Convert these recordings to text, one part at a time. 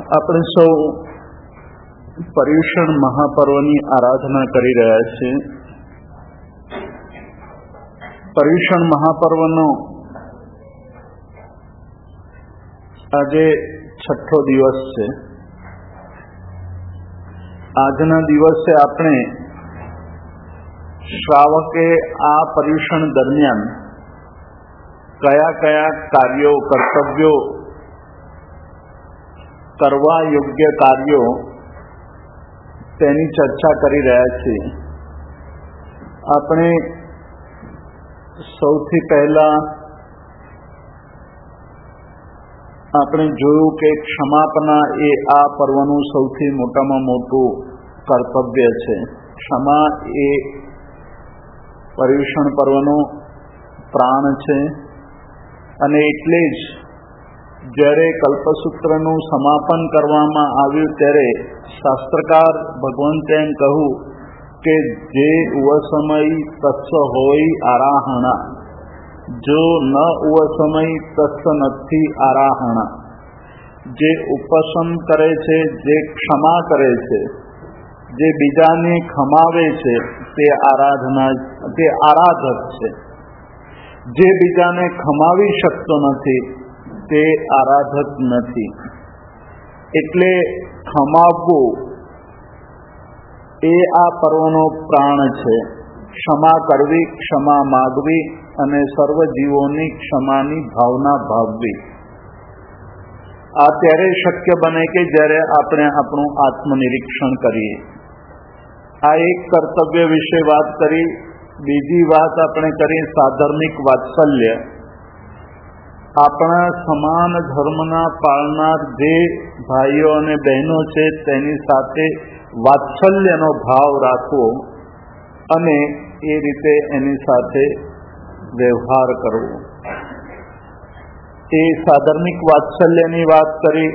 આપણે સૌ પર્યુષણ મહાપર્વની આરાધના કરી રહ્યા છીએ. પર્યુષણ મહાપર્વનો આજે 6થો દિવસ છે. આજના દિવસે આપણે શ્રાવકે આ પર્યુષણ દરમિયાન કયા કયા કાર્યો, કર્તવ્યો, કરવા યોગ્ય કાર્યો તેની ચર્ચા કરી રહ્યા છીએ. આપણે સૌથી પહેલા આપણે જોયું કે ક્ષમાપના એ આ પર્વનું સૌથી મોટામાં મોટું કર્તવ્ય છે. ક્ષમા એ પર્યુષણ પર્વનો પ્રાણ છે અને એટલે જ જ્યારે કલ્પસૂત્રનું સમાપન કરવામાં આવ્યું ત્યારે શાસ્ત્રકાર ભગવંતે એમ કહ્યું કે જે ઉવસમય તત્સ હોય આરાહણા, જો ન ઉવસમય તત્સ નથી આરાહણા. જે ઉપસમ કરે છે, જે ક્ષમા કરે છે, જે બીજાને ખમાવે છે તે આરાધક છે. જે બીજાને ખમાવી શકતો નથી તે આરાધક નથી. એટલે ખમાવવું એ આ પર્વનો પ્રાણ છે. ક્ષમા કરવી, ક્ષમા માગવી અને સર્વ જીવોની ક્ષમાની ભાવના ભાવવી. આ ત્યારે શક્ય બને કે જ્યારે આપણે આપણું આત્મનિરીક્ષણ કરીએ. આ એક કર્તવ્ય વિશે વાત કરી. બીજી વાત આપણે કરી સાધર્મિક વાત્સલ્ય. આપણા સમાન ધર્મના પાળનાર જે ભાઈઓ અને બહેનો છે તેની સાથે વાત્સલ્યનો ભાવ રાખવો અને એ રીતે એની સાથે વ્યવહાર કરવો. એ સાધર્મિક વાત્સલ્યની વાત કરી.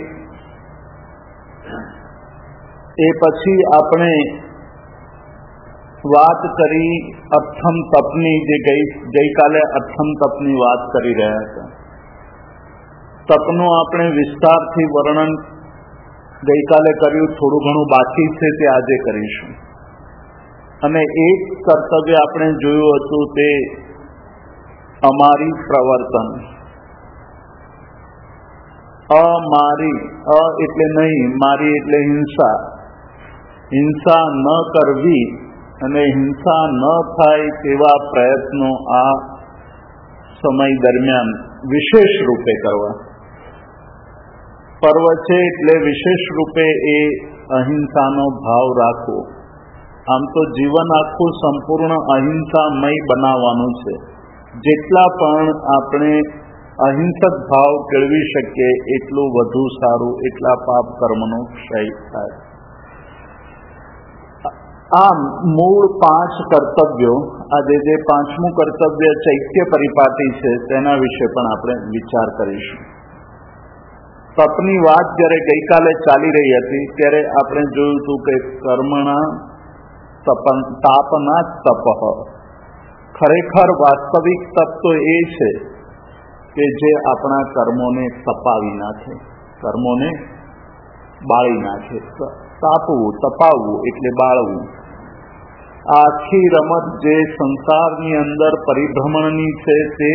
એ પછી આપણે વાત કરી અઠ્ઠમ તપની, જે ગઈકાલે અઠ્ઠમ તપની વાત કરી રહ્યા હતા. તપનું આપણે વિસ્તારથી વર્ણન ગઈકાલે કર્યું. થોડું ઘણું બાકી છે તે આજે કરીશું. અને એક કર્તવ્ય આપણે જોયું હતું તે અમારી પ્રવર્તન. અમારી, એટલે નહીં, મારી એટલે હિંસા. હિંસા ન કરવી અને હિંસા ન થાય તેવા પ્રયત્નો આ સમય દરમિયાન વિશેષ રૂપે કરવા. પર્વ છે એટલે વિશેષ રૂપે એ અહિંસાનો ભાવ રાખવો. આમ તો જીવન આખું સંપૂર્ણ અહિંસામય બનાવવાનું છે. જેટલા પણ આપણે અહિંસક ભાવ કેળવી શકીએ એટલું વધુ સારું, એટલા પાપ કર્મનો ક્ષય થાય. આમ મૂળ 5 કર્તવ્યો, આજે જે 5મું કર્તવ્ય ચૈત્ય પરિપાટી છે તેના વિશે પણ આપણે વિચાર કરીશું. તપની વાત જ્યારે ગઈકાલે ચાલી રહી હતી ત્યારે આપણે જોયું હતું કે કર્મણા તાપના તપ. ખરેખર વાસ્તવિક તપ તો એ છે કે જે આપણા કર્મોને તપાવી નાખે, કર્મોને બાળી નાખે. તાપવું, તપાવવું એટલે બાળવું. આખી રમત જે સંસારની અંદર પરિભ્રમણની છે તે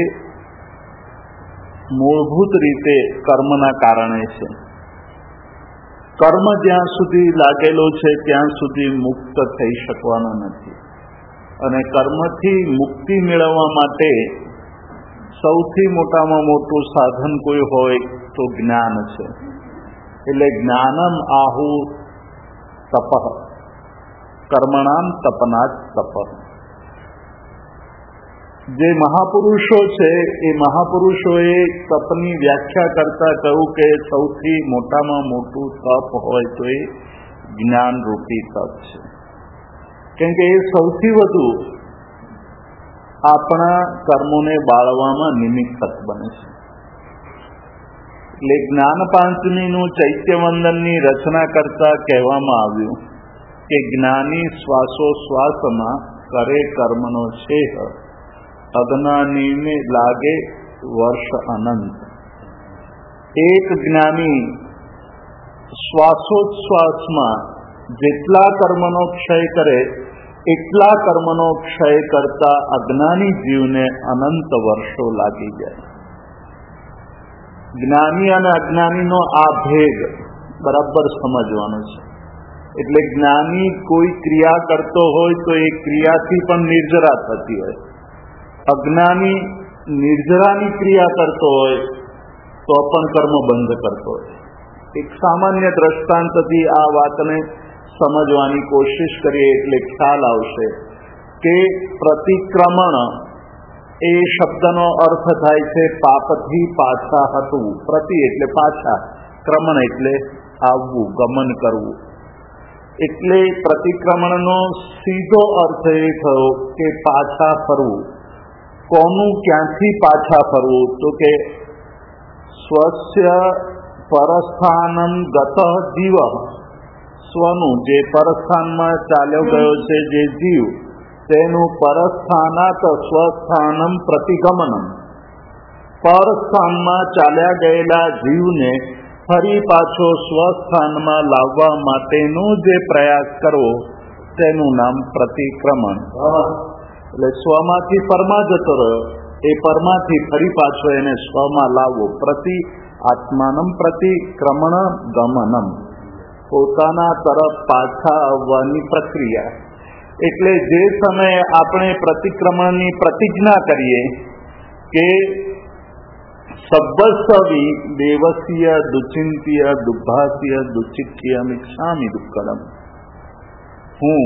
મૂળભૂત રીતે કર્મના કારણે છે. કર્મ જ્યાં સુધી લાગેલો છે ત્યાં સુધી મુક્ત થઈ શકવાનો નથી. અને કર્મથી મુક્તિ મેળવવા માટે સૌથી મોટામાં મોટું સાધન કોઈ હોય તો જ્ઞાન છે. એટલે જ્ઞાનમ આહુ તપઃ, કર્મણામ તપનાચ તપ. જે મહાપુરુષો છે એ મહાપુરુષોએ તપની વ્યાખ્યા કરતા કહ્યું કે સૌથી મોટામાં મોટું તપ હોય તો એ જ્ઞાનરૂપી તપ છે. કેમ કે એ સૌથી વધુ આપણા કર્મોને બાળવામાં નિમિત્તક બને છે. એટલે જ્ઞાન પાંચમીનું ચૈત્યવંદનની રચના કરતા કહેવામાં આવ્યું કે જ્ઞાની શ્વાસોશ્વાસમાં કરે કર્મનો છેહ, અજ્ઞાનીને લાગે વર્ષ અનંત. એક જ્ઞાની શ્વાસોચ્છ્વાસમાં જેટલા કર્મનો ક્ષય કરે એટલા કર્મનો ક્ષય કરતા અજ્ઞાની જીવને અનંત વર્ષો લાગી જાય. જ્ઞાની અને અજ્ઞાનીનો આ ભેદ બરાબર સમજવાનો છે. એટલે જ્ઞાની કોઈ ક્રિયા કરતો હોય તો એ ક્રિયાથી પણ નિર્જરા થતી હોય, અજ્ઞાની નિર્જરાની ક્રિયા કરતો હોય તો પણ કર્મ બંધ કરતો હોય. એક સામાન્ય દ્રષ્ટાંતથી આ વાતને સમજવાની કોશિશ કરીએ એટલે ખ્યાલ આવશે કે પ્રતિક્રમણ એ શબ્દનો અર્થ થાય છે પાપથી પાછા હટવું. પ્રતિ એટલે પાછા, ક્રમણ એટલે આવવું, ગમન કરવું. એટલે પ્રતિક્રમણનો સીધો અર્થ એ થયો કે પાછા ફરવું. કોનું ક્યાંથી પાછા ફરવું? તો કે સ્વસ્ય પરસ્થાનમ ગત જીવ, સ્વનું જે પરસ્થાનમાં ચાલ્યો ગયો છે જે જીવ, તેનું પરસ્થાનાત સ્વસ્થાનમ પ્રતિગમનમ, પરસ્થાનમાં ચાલ્યા ગયેલા જીવને ફરી પાછો સ્વસ્થાનમાં લાવવા માટેનો જે પ્રયાસ કરવો તેનું નામ પ્રતિક્રમણ. એટલે સ્વમાંથી પરમાં જતો રહ્યો, એ પરમાંથી ફરી પાછો એને સ્વમાં લાવવો. પ્રતિ આત્માનમ પ્રતિક્રમણ ગમનમ, પોતાના તરફ પાછા આવવાની પ્રક્રિયા. એટલે જે સમયે આપણે પ્રતિક્રમણની પ્રતિજ્ઞા કરીએ કે સબ્બસ્વી દેવસ્ય દુચિંત્ય દુર્ભાસ્ય દુચિત્ય મિક્ષામિ દુક્કડમ, હું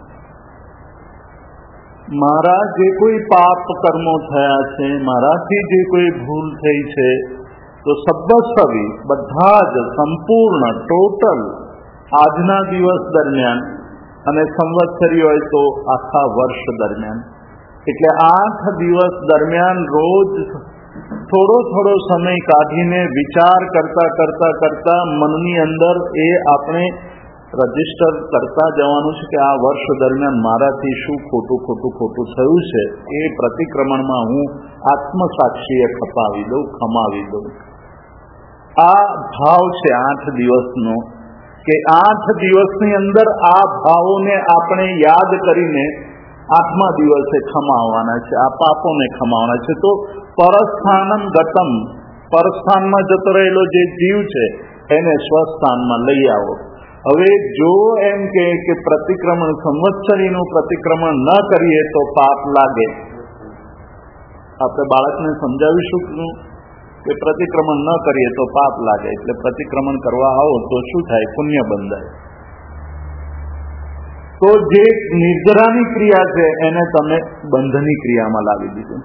મારા જે કોઈ પાપ કર્મો થયા છે, મારાથી જે કોઈ ભૂલ થઈ છે, તો સબ્બસ્વી બધા જ સંપૂર્ણ ટોટલ આજના દિવસ દરમિયાન અને સંવત્સરી હોય તો આખા વર્ષ દરમિયાન, એટલે 8 દિવસ દરમિયાન રોજ થોડો થોડો સમય કાઢીને વિચાર કરતા મનની અંદર એ આપણે રજીસ્ટર કરતા જવાનું છે કે આ વર્ષ દરમિયાન મારાથી શું ખોટું થયું છે. એ પ્રતિક્રમણમાં હું આત્મસાક્ષીએ ખમાવી દઉં. આ ભાવ છે 8 દિવસનો, કે 8 દિવસની અંદર આ ભાવોને આપણે યાદ કરીને 8મા દિવસે ખમાવવાના છે, આ પાપોને ખમાવવાના છે. તો પરસ્થાનમ ગતમ, પરસ્થાનમાં જતો રહેલો જે જીવ છે એને સ્વસ્થાનમાં લઈ આવો. હવે જો એમ કે પ્રતિક્રમણ સંવત્સરીનું પ્રતિક્રમણ ન કરીએ તો પાપ લાગે, આપણે બાળકને સમજાવીશું કે પ્રતિક્રમણ ન કરીએ તો પાપ લાગે. એટલે પ્રતિક્રમણ કરવા આવો તો શું થાય? પુણ્ય બંધાય. તો જે નિર્જરાની ક્રિયા છે એને તમે બંધની ક્રિયામાં લાવી દીધું.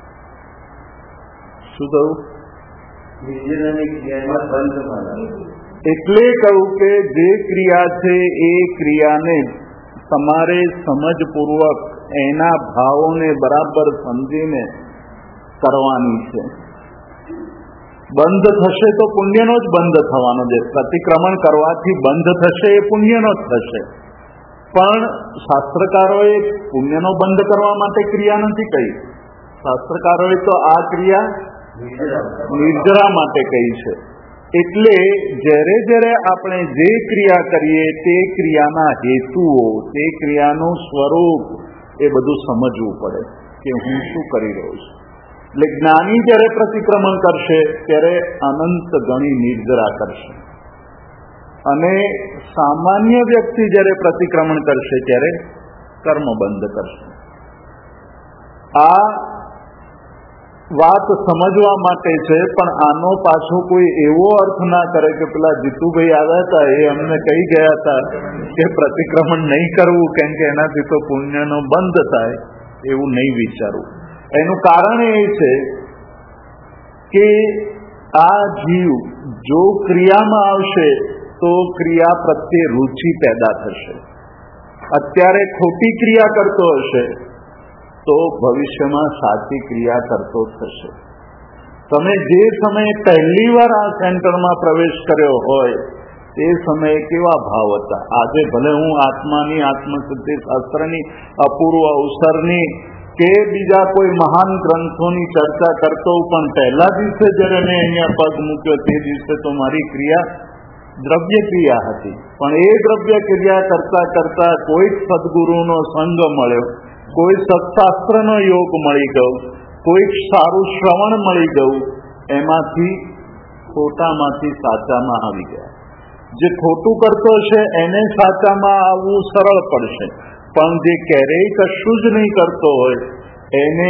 શું થયું? નિર્જરાની ક્રિયામાં બંધમાં લાવી. એટલે કહું કે જે ક્રિયા છે એ ક્રિયાને તમારે સમજપૂર્વક એના ભાવોને બરાબર સમજીને કરવાની છે. બંધ થશે તો પુણ્યનો જ બંધ થવાનો છે. પ્રતિક્રમણ કરવાથી બંધ થશે એ પુણ્યનો જ થશે. પણ શાસ્ત્રકારોએ પુણ્યનો બંધ કરવા માટે ક્રિયા નથી કહી. શાસ્ત્રકારોએ તો આ ક્રિયા નિર્જરા માટે કહી છે. એટલે જ્યારે આપણે જે ક્રિયા કરીએ તે ક્રિયાના હેતુઓ, તે ક્રિયાનું સ્વરૂપ એ બધું સમજવું પડે કે હું શું કરી રહ્યો છું. એટલે જ્ઞાની જ્યારે પ્રતિક્રમણ કરશે ત્યારે અનંત ગણી નિર્જરા કરશે, અને સામાન્ય વ્યક્તિ જ્યારે પ્રતિક્રમણ કરશે ત્યારે કર્મ બંધ કરશે. આ વાત સમજવા માટે છે, પણ આનો પાછો કોઈ એવો અર્થ ના કરે કે પેલા જીતુભાઈ આવ્યા હતા એ અમને કહી ગયા હતા કે પ્રતિક્રમણ નહીં કરવું કેમ કે એનાથી તો પુણ્યનો બંધ થાય, એવું નહીં વિચારવું. એનું કારણ એ છે કે આ જીવ જો ક્રિયામાં આવશે તો ક્રિયા પ્રત્યે રુચિ પેદા થશે. અત્યારે ખોટી ક્રિયા કરતો હશે તો ભવિષ્યમાં સાચી ક્રિયા કરતો થશે. તમે જે સમયે પહેલી વાર આ સેન્ટરમાં પ્રવેશ કર્યો હોય તે સમયે કેવા ભાવ હતા? આજે ભલે હું આત્માની, આત્મસિદ્ધિ શાસ્ત્રની, અપૂર્વ અવસરની કે બીજા કોઈ મહાન ગ્રંથોની ચર્ચા કરતો, પણ પહેલા દિવસે જ્યારે મેં અહીંયા પગ મૂક્યો તે દિવસે તો મારી ક્રિયા દ્રવ્ય ક્રિયા હતી, પણ એ દ્રવ્ય ક્રિયા કરતા કરતા કોઈક સદગુરુનો સંગ મળ્યો, કોઈ સત્શાસ્ત્રનો યોગ મળી ગયો, કોઈક સારું શ્રવણ મળી ગયું, એમાંથી ખોટામાંથી સાચામાં આવી ગયા. જે ખોટું કરતો છે એને સાચામાં આવવું સરળ પડશે, પણ જે ક્યારેય કશું જ નહીં કરતો હોય એને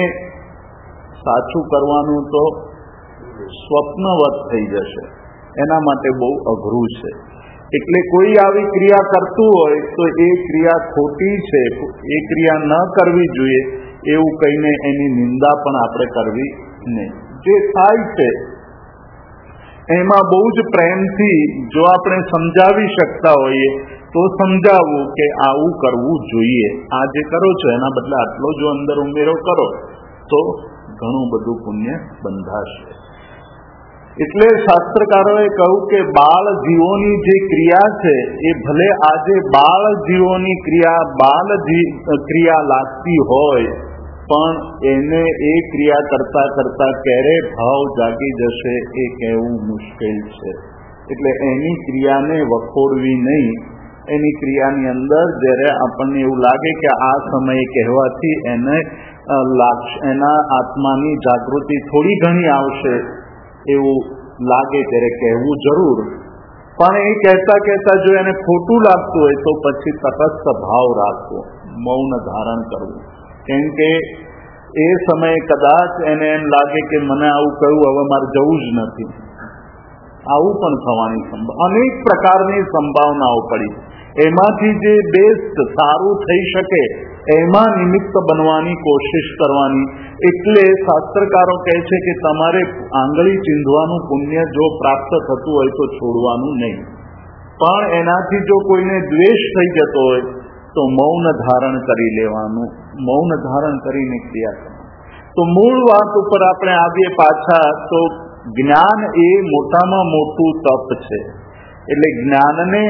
સાચું કરવાનું તો સ્વપ્નવત થઈ જશે. એના માટે બહુ અઘરું છે. એટલે કોઈ આવી ક્રિયા કરતું હોય તો એ ક્રિયા ખોટી છે, એ ક્રિયા ન કરવી જોઈએ એવું કહીને એની નિંદા પણ આપણે કરવી નહીં. જે થાય છે એમાં બહુ જ પ્રેમથી જો આપણે સમજાવી શકતા હોઈએ તો સમજાવવું કે આવું કરવું જોઈએ, આ જે કરો છો એના બદલે આટલો જો અંદર ઉમેરો કરો તો ઘણું બધું પુણ્ય બંધાશે. એટલે શાસ્ત્રકારોએ કહ્યું કે બાળ જીવોની જે ક્રિયા છે એ ભલે આજે બાળ જીવોની ક્રિયા ક્રિયા લાગતી હોય, પણ એને એ ક્રિયા કરતા કરતા ક્યારે ભાવ જાગી જશે એ કહેવું મુશ્કેલ છે. એટલે એની ક્રિયાને વખોડવી નહીં. એની ક્રિયાની અંદર જ્યારે આપણને એવું લાગે કે આ સમયે કહેવાથી એને એના આત્માની જાગૃતિ થોડી ઘણી આવશે એવું લાગે ત્યારે કહેવું જરૂર, પણ એ કહેતા કહેતા જો એને ખોટું લાગતું હોય તો પછી તટસ્થ ભાવ રાખવો, મૌન ધારણ કરવું. કેમ કે એ સમયે કદાચ એને એમ લાગે કે મને આવું કહ્યું, હવે મારે જવું જ નથી, આવું પણ થવાની અનેક પ્રકારની સંભાવનાઓ પડી. એમાંથી જે બેસ્ટ સારું થઈ શકે એમાં નિમિત્ત બનવાની કોશિશ કરવાની. એટલે શાસ્ત્રકારો કહે છે કે તમારે આંગળી ચીંધવાનું પુણ્ય જો પ્રાપ્ત થતું હોય તો છોડવાનું નહીં, પણ એનાથી જો કોઈને દ્વેષ થઈ જતો હોય તો મૌન ધારણ કરી લેવાનું, મૌન ધારણ કરીને ક્રિયા કરવાની. તો મૂળ વાત ઉપર આપણે આવીએ પાછા, તો જ્ઞાન એ મોટામાં મોટું તપ છે. એટલે જ્ઞાનને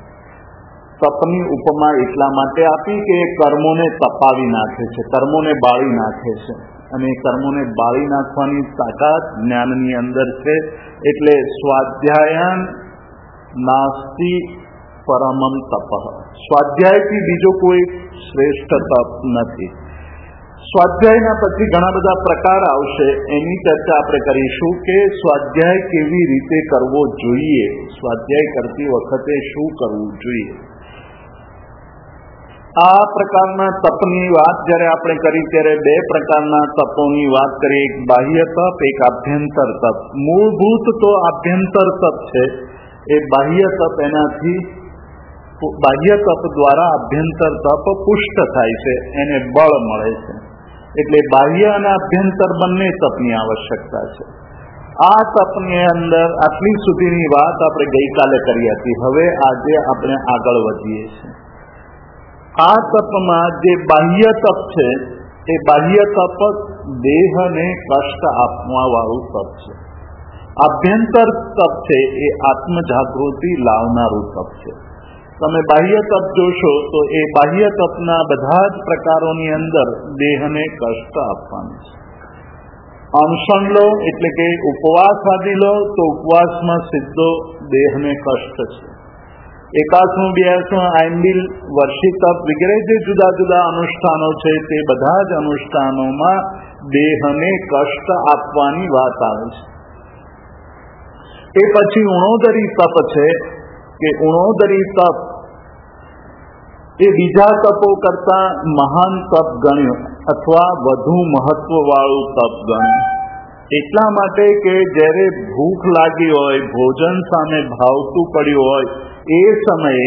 તપની ઉપમા એટલા માટે આપી કે એ કર્મોને તપાવી નાખે છે, કર્મોને બાળી નાખે છે, અને એ કર્મોને બાળી નાખવાની તાકાત જ્ઞાનની અંદર છે. એટલે સ્વાધ્યાયન નાસ્તિ પરમમ તપ, સ્વાધ્યાયથી બીજો કોઈ શ્રેષ્ઠ તપ નથી. સ્વાધ્યાયના પછી ઘણા બધા પ્રકાર આવશે, એની ચર્ચા આપણે કરીશું કે સ્વાધ્યાય કેવી રીતે કરવો જોઈએ, સ્વાધ્યાય કરતી વખતે શું કરવું જોઈએ. આ પ્રકારના તપની વાત જ્યારે આપણે કરી ત્યારે બે પ્રકારના તપોની વાત કરી, એક બાહ્ય તપ, એક આભ્યંતર તપ. મૂળભૂત તો આભ્યંતર તપ છે. એ બાહ્ય તપ એનાથી બાહ્ય તપ દ્વારા આભ્યંતર તપ પુષ્ટ થાય છે, એને બળ મળે છે. એટલે બાહ્ય અને આભ્યંતર બંને તપની આવશ્યકતા છે. આ તપની અંદર આટલી સુધીની વાત આપણે ગઈકાલે કરી હતી. હવે આજે આપણે આગળ વધીએ છીએ. આ તપમાં જે બાહ્ય તપ છે એ બાહ્ય તપ દેહને કષ્ટ આપવા વાળું તપ છે. આભ્યંતર તપ છે એ આત્મજાગૃતિ લાવનારું તપ છે. તમે બાહ્ય તપ જોશો તો એ બાહ્ય તપના બધા જ પ્રકારોની અંદર દેહને કષ્ટ આપવાનું છે. અનશન લો એટલે કે ઉપવાસ આદિ લો તો ઉપવાસમાં સીધો દેહને કષ્ટ છે. 81, 82 આયંબિલ, વર્ષી તપ વગેરે જે જુદા જુદા અનુષ્ઠાનો છે તે બધા જ અનુષ્ઠાનોમાં દેહને કષ્ટ આપવાની વાત આવે છે. એ પછી ઉણોદરી તપ છે કે ઉણોદરી તપ એ બીજા તપો કરતા મહાન તપ ગણ્યો અથવા વધુ મહત્વવાળું તપ ગણ્યું. એટલા માટે કે જ્યારે ભૂખ લાગી હોય, ભોજન સામે ભાવતું પડ્યું હોય, એ સમયે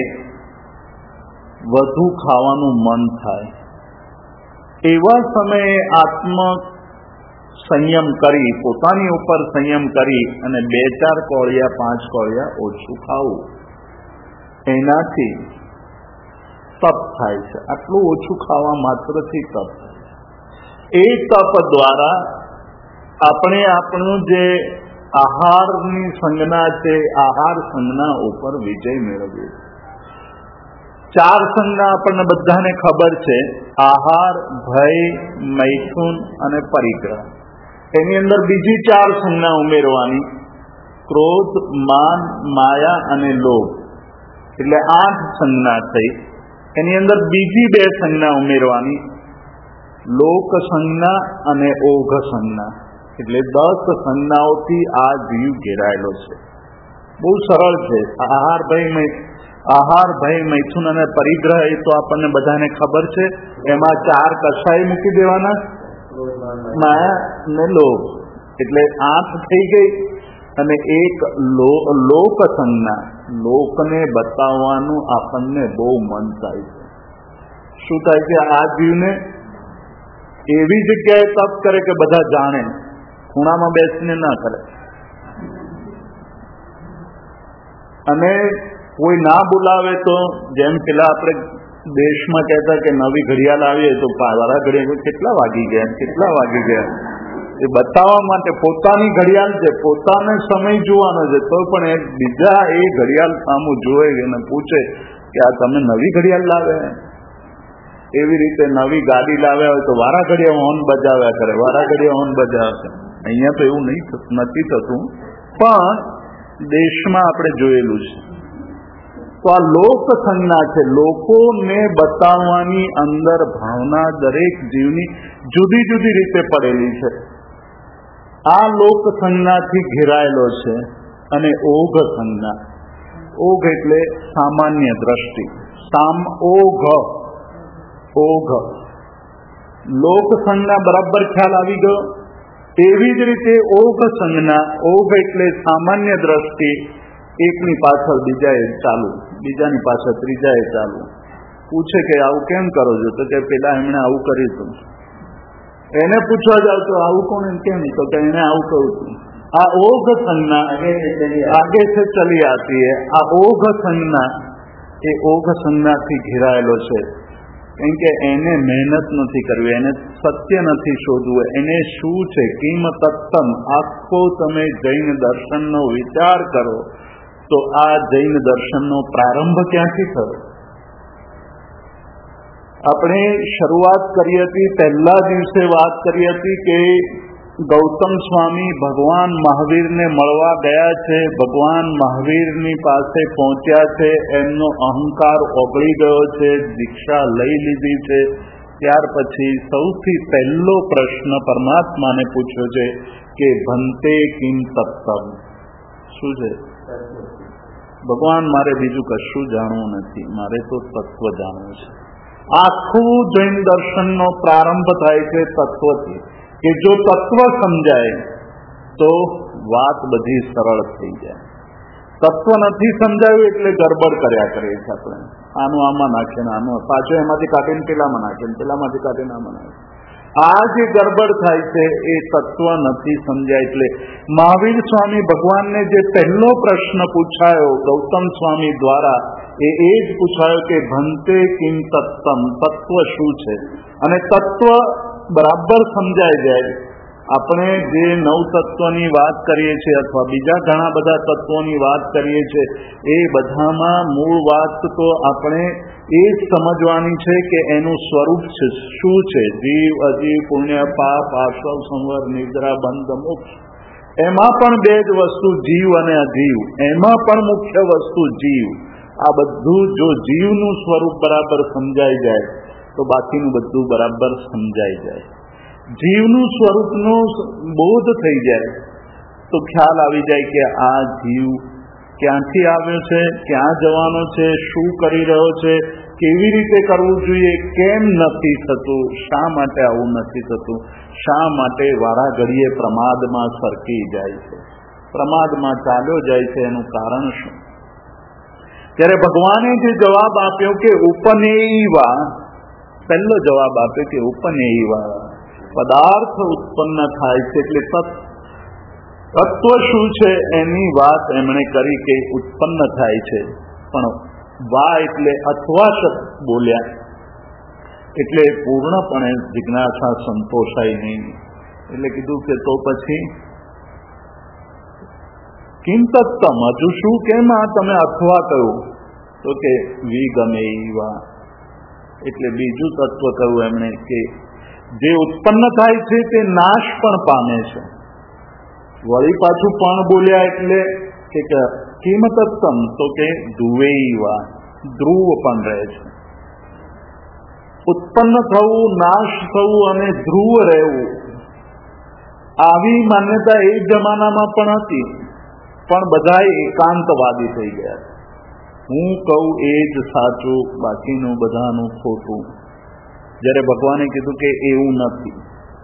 વધુ ખાવાનું મન થાય. એવા સમયે આત્મ સંયમ કરી, પોતાની ઉપર સંયમ કરી અને 2-4 કોળિયા 5 કોળિયા ઓછું ખાવું, એનાથી તપ થાય છે. આટલું ઓછું ખાવા માત્રથી તપ થાય. એ તપ દ્વારા આપણે આપણું જે આહારની સંજ્ઞા છે, આહાર સંજ્ઞા ઉપર વિજય મેળવ્યો. 4 સંજ્ઞા આપણને બધાને ખબર છે: આહાર, ભય, મૈથુન અને પરિગ્રહ. એની અંદર બીજી 4 સંજ્ઞા ઉમેરવાની. ક્રોધ, માન, માયા અને લોભ, એટલે 8 સંજ્ઞા થઈ. એની અંદર બીજી 2 સંજ્ઞા ઉમેરવાની, લોક સંજ્ઞા અને ઓઘ સંજ્ઞા. એટલે 10 સંજ્ઞાઓથી આ જીવ ઘેરાયેલો છે. બહુ સરળ છે. આહાર, ભય, મૈથુન અને પરિગ્રહ એ તો આપણને બધાને ખબર છે. એમાં 4 કસાઈ મૂકી દેવાના, માયા ને લોભ, એટલે 8 થઈ ગઈ. અને એક લોક સંજ્ઞા, લોકને બતાવવાનું આપણને બહુ મન થાય છે. શું થાય છે? આ જીવને એવી જગ્યાએ તપ કરે કે બધા જાણે, ખૂણામાં બેસીને ના કરે. અને કોઈ ના બોલાવે તો, જેમ પેલા આપણે દેશમાં કહેતા કે નવી ઘડિયાળ આવીએ તો વાળા ઘડિયાળ કેટલા વાગી ગયા, એ બતાવવા માટે પોતાની ઘડિયાળ છે, પોતાને સમય જોવાનો છે, તો પણ એક બીજા એ ઘડિયાળ સામું જોવે અને પૂછે કે આ તમે નવી ઘડિયાળ લાવે. એવી રીતે નવી ગાડી લાવ્યા હોય તો વારા ઘડિયા હોર્ન બજાવ્યા કરે, અહીંયા તો એવું નથી થતું, પણ દેશમાં આપણે જોયેલું છે. તો આ લોક સંજ્ઞા છે. લોકોને બતાવવાની અંદર ભાવના દરેક જીવની જુદી જુદી રીતે પડેલી છે. આ લોક સંજ્ઞાથી ઘેરાયેલો છે. અને ઓઘ સંજ્ઞા, ઓઘ એટલે સામાન્ય દ્રષ્ટિ, ઓઘ. લોક સંજ્ઞા બરાબર ખ્યાલ આવી ગયો. એવી જ રીતે ઓઘ સંજ્ઞા, ઓઘ એટલે સામાન્ય દ્રષ્ટિ, એકની પાછળ બીજાએ ચાલુ, બીજાની પાછળ ત્રીજાએ ચાલુ. પૂછે કે આવું કેમ કરો છો? તો કે પેલા એમણે આવું કર્યું હતું. એને પૂછવા જાવ તો આવું કોણ કેમ? તો કે એને આવું કહું છું. આ ઓઘ સંજ્ઞા આગે से चली आती है. આ ઓઘ સંજ્ઞા એ ઓઘ સંજ્ઞાથી ઘેરાયેલો છે. કેમ કે એને મહેનત નથી કરવી, એને સત્ય નથી શોધવું. એને શું છે? કિમ તત્તમ. આખો તમે જૈન દર્શનનો વિચાર કરો તો આ જૈન દર્શનનો પ્રારંભ ક્યાંથી થયો? આપણે શરૂઆત કરી હતી, પહેલા દિવસે વાત કરી હતી કે ગૌતમ સ્વામી ભગવાન મહાવીરને મળવા ગયા છે, ભગવાન મહાવીરની પાસે પહોંચ્યા છે, એમનો અહંકાર ઓગળી ગયો છે, દીક્ષા લઈ લીધી છે. ત્યાર પછી સૌથી પહેલો પ્રશ્ન પરમાત્માને પૂછ્યો છે કે ભંતે કિમ તત્તમ. શું છે? ભગવાન, મારે બીજું કશું જાણવું નથી, મારે તો તત્વ જાણવું છે. આખું જૈન દર્શનનો પ્રારંભ થાય છે તત્વથી, કે જો તત્વ સમજાય તો વાત બધી સરળ થઈ જાય. તત્વ નથી સમજાયું એટલે ગડબડ કર્યા કરીએ છીએ આપણે. આનું આમાં નાખે ને આનું પાછું એમાંથી કાઢીને પેલામાં નાખે ને પેલામાંથી કાઢીને આમાં નાખે. આ જે ગડબડ થાય છે એ તત્વ નથી સમજાય. એટલે મહાવીર સ્વામી ભગવાનને જે પહેલો પ્રશ્ન પૂછાયો ગૌતમ સ્વામી દ્વારા એ જ પૂછાયો કે ભંતે કિમ તત્તમ, તત્વ શું છે? અને તત્વ બરાબર સમજાઈ જાય. આપણે જે 9 તત્વની વાત કરીએ છીએ અથવા બીજા ઘણા બધા તત્વોની વાત કરીએ છીએ, એ બધામાં મૂળ વાત તો આપણે એ જ સમજવાની છે કે એનું સ્વરૂપ છે, શું છે? જીવ, અજીવ, પુણ્ય, પાપ, આશ્રવ, સંવર, નિદ્રા, બંધ, મોક્ષ. એમાં પણ 2 જ વસ્તુ, જીવ અને અજીવ. એમાં પણ મુખ્ય વસ્તુ જીવ. આ બધું જો જીવનું સ્વરૂપ બરાબર સમજાઈ જાય તો બાકીનું બધું બરાબર સમજાઈ જાય. જીવનું સ્વરૂપનો બોધ થઈ જાય તો ખ્યાલ આવી જાય કે આ જીવ ક્યાંથી આવ્યો છે, ક્યાં જવાનો છે, શું કરી રહ્યો છે, કેવી રીતે કરવું જોઈએ, કેમ નથી થતું, શા માટે આવું નથી થતું, શા માટે વારા ઘડીએ પ્રમાદમાં સરકી જાય છે, પ્રમાદમાં ચાલ્યો જાય છે, એનું કારણ શું? ત્યારે ભગવાને જે જવાબ આપ્યો કે ઉપનેયવા, પહેલો જવાબ આપ્યો કે ઉપનેયવા, પદાર્થ ઉત્પન્ન થાય છે એટલે તત્વ શું છે એની વાત એમણે કરી કે ઉત્પન્ન થાય છે. પણ વા એટલે અથવા શબ્દ બોલ્યા એટલે પૂર્ણપણે જિજ્ઞાસા સંતોષાય નહીં. એટલે કીધું કે તો પછી કિમ તત્તમ, હજુ શું, કેમ આ તમે અથવા કહ્યું? તો કે વિગમેયવા, એટલે બીજું તત્વ કહ્યું એમણે કે જે ઉત્પન્ન થાય છે તે નાશ પણ પામે છે. વળી પાછું પણ બોલ્યા એટલે કે કિમતત્તમ, તો કે ધ્રુવૈવા, ધ્રુવ પણ રહે છે. ઉત્પન્ન થવું, નાશ થવું અને ધ્રુવ રહેવું, આવી માન્યતા એ જમાનામાં પણ હતી, પણ બધા એકાંતવાદી થઈ ગયા. હું કહું એ જ સાચું, બાકીનું બધાનું ખોટું. જ્યારે ભગવાને કીધું કે એવું નથી,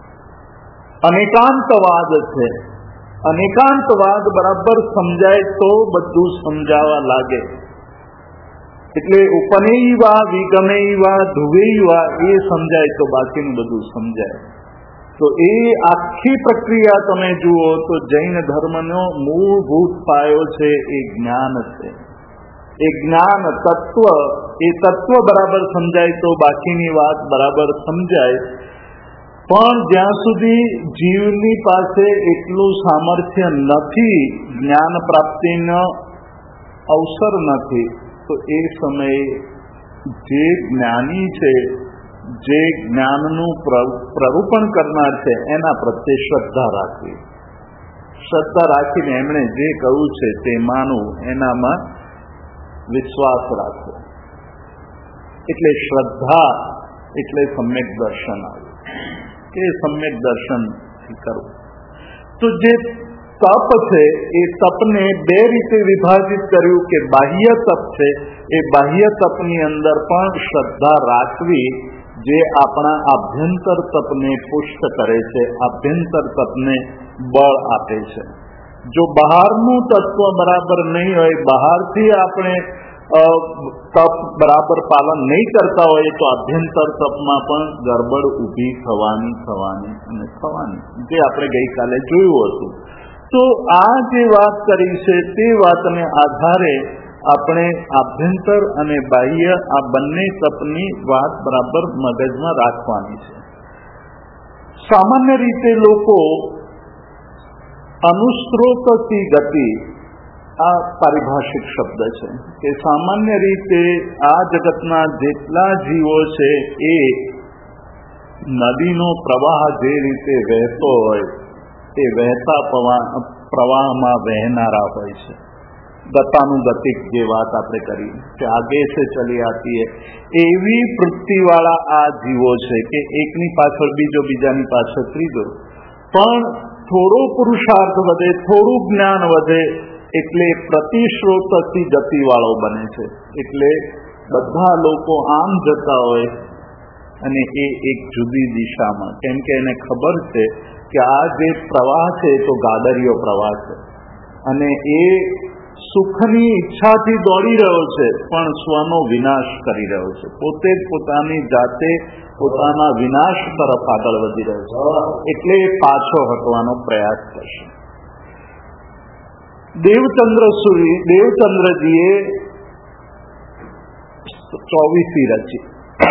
અનેકાંતવાદ છે. અનેકાંતવાદ બરાબર સમજાય તો બધું સમજાવા લાગે. એટલે ઉપનેયવા, વિગમેયવા, ધ્રુવૈવા એ સમજાય તો બાકીનું બધું સમજાય. તો એ આખી પ્રક્રિયા તમે જુઓ તો જૈન ધર્મનો મૂળભૂત પાયો છે એ જ્ઞાન છે. એ જ્ઞાન તત્વ, એ તત્વ બરાબર સમજાય તો બાકીની વાત બરાબર સમજાય. પણ જ્યાં સુધી જીવની પાસે એટલું સામર્થ્ય નથી, જ્ઞાન પ્રાપ્તિનો અવસર નથી, તો એ સમયે જે જ્ઞાની છે, જે જ્ઞાનનું પ્રરૂપણ કરનાર છે, એના પ્રત્યે શ્રદ્ધા રાખવી. શ્રદ્ધા રાખીને એમણે જે કહ્યું છે તે માનવું, એનામાં વિશ્વાસ રાખવો. એટલે શ્રદ્ધા એટલે સમ્યક દર્શન આવ્યું, કે સમ્યક દર્શન કરવું. તો જે તપ છે એ તપને બે રીતે વિભાજિત કર્યું કે બાહ્ય તપ છે, એ બાહ્ય તપની અંદર પણ શ્રદ્ધા રાખવી, જે આપણા આભ્યંતર તપને પુષ્ટ કરે છે, આભ્યંતર તપને બળ આપે છે. જો બહારનું તત્વ બરાબર નહીં હોય, બહારથી આપણે તપ બરાબર પાલન નહીં કરતા હોય, તો આભ્યંતર તપમાં પણ ગડબડ ઊભી થવાની, જે આપણે ગઈકાલે જોયું હતું. તો આ જે વાત કરી છે તે વાતને આધારે આપણે આભ્યંતર અને બાહ્ય આ બંને તપની વાત બરાબર મગજમાં રાખવાની છે. સામાન્ય રીતે લોકો અનુસ્ત્રોતથી ગતિ, આ પારિભાષિક શબ્દ છે, કે સામાન્ય રીતે આ જગતના જેટલા જીવો છે એ નદીનો પ્રવાહ જે રીતે વહેતો હોય તે વહેતા પ્રવાહમાં વહેનારા હોય છે. ગતાનુગતિક જે વાત આપણે કરી કે આગે સે ચલી આતી હૈ, એવી વૃત્તિવાળા આ જીવો છે કે એકની પાછળ બીજો, બીજાની પાછળ ત્રીજો. પણ થોડો પુરુષાર્થ વધે, થોડું જ્ઞાન વધે એટલે પ્રતિસ્રોતથી ગતિવાળો બને છે. એટલે બધા લોકો આમ જતા હોય અને એ એક જુદી દિશામાં, કેમ કે એને ખબર છે કે આ જે પ્રવાહ છે તો ગાડરિયો પ્રવાહ છે, અને એ સુખની ઈચ્છાથી દોડી રહ્યો છે પણ સ્વનો વિનાશ કરી રહ્યો છે. પોતે જ પોતાની જાતે પોતાના વિનાશ તરફ આગળ વધી રહ્યો છે. એટલે એ પાછો હટવાનો પ્રયાસ કરશે. દેવચંદ્રજીએ 24 રચી,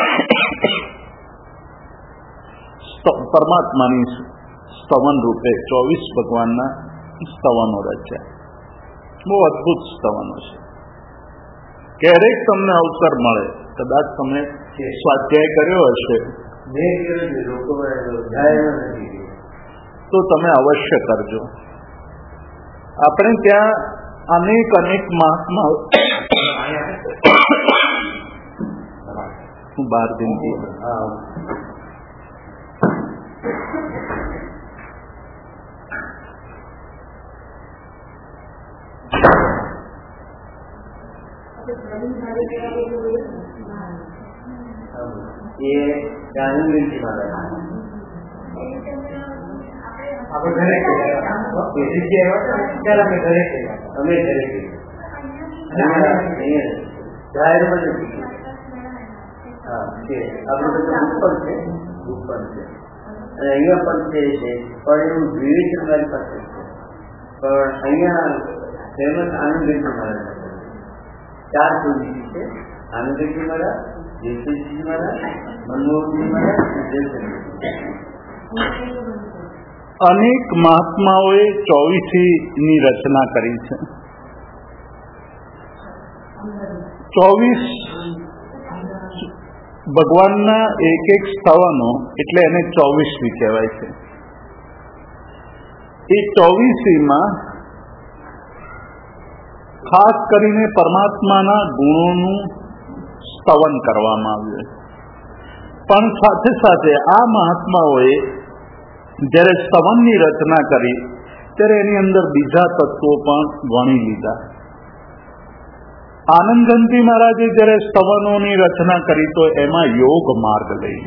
પરમાત્માની સ્તવન રૂપે 24 ભગવાનના સ્તવનો રચ્યા. બહુ અદભુત સ્તવનો છે. ક્યારેક તમને અવસર મળે, કદાચ તમે સ્વાધ્યાય કર્યો હશે તો તમે અવશ્ય કરજો. આપણે ત્યાં અનેક મહાત્મા, હું 12 દિનથી ये जानवी की बात है. આપણે ઘરે અત્યારે અમે ઘરે જાહેરમાં નથી. હા, છે આપણે બધા ઉપર છે, અને અહીંયા પણ છે, પણ એવું વિવિધ મારી પાસે છે. પણ અહીંયા ફેમસ આનંદજી મહારાજ 4 સુધી છે. આનંદજી મહારાજ, જયશ્રીજી મહારાજ, મનમોહનજી મહારાજ. અનેક મહાત્માઓએ 24ની રચના કરી છે. 24 ભગવાનના એક સ્તવનો, એટલે એને 24મી કહેવાય છે. એ 24મીમાં ખાસ કરીને પરમાત્માના ગુણોનું સ્તવન કરવામાં આવ્યું. પણ સાથે સાથે આ મહાત્માઓએ જ્યારે સ્તવનની રચના કરી ત્યારે એની અંદર બીજા તત્વો પણ વણી લીધા. આનંદગંજી મહારાજે જ્યારે સ્તવનોની રચના કરી તો એમાં યોગ માર્ગ લઈ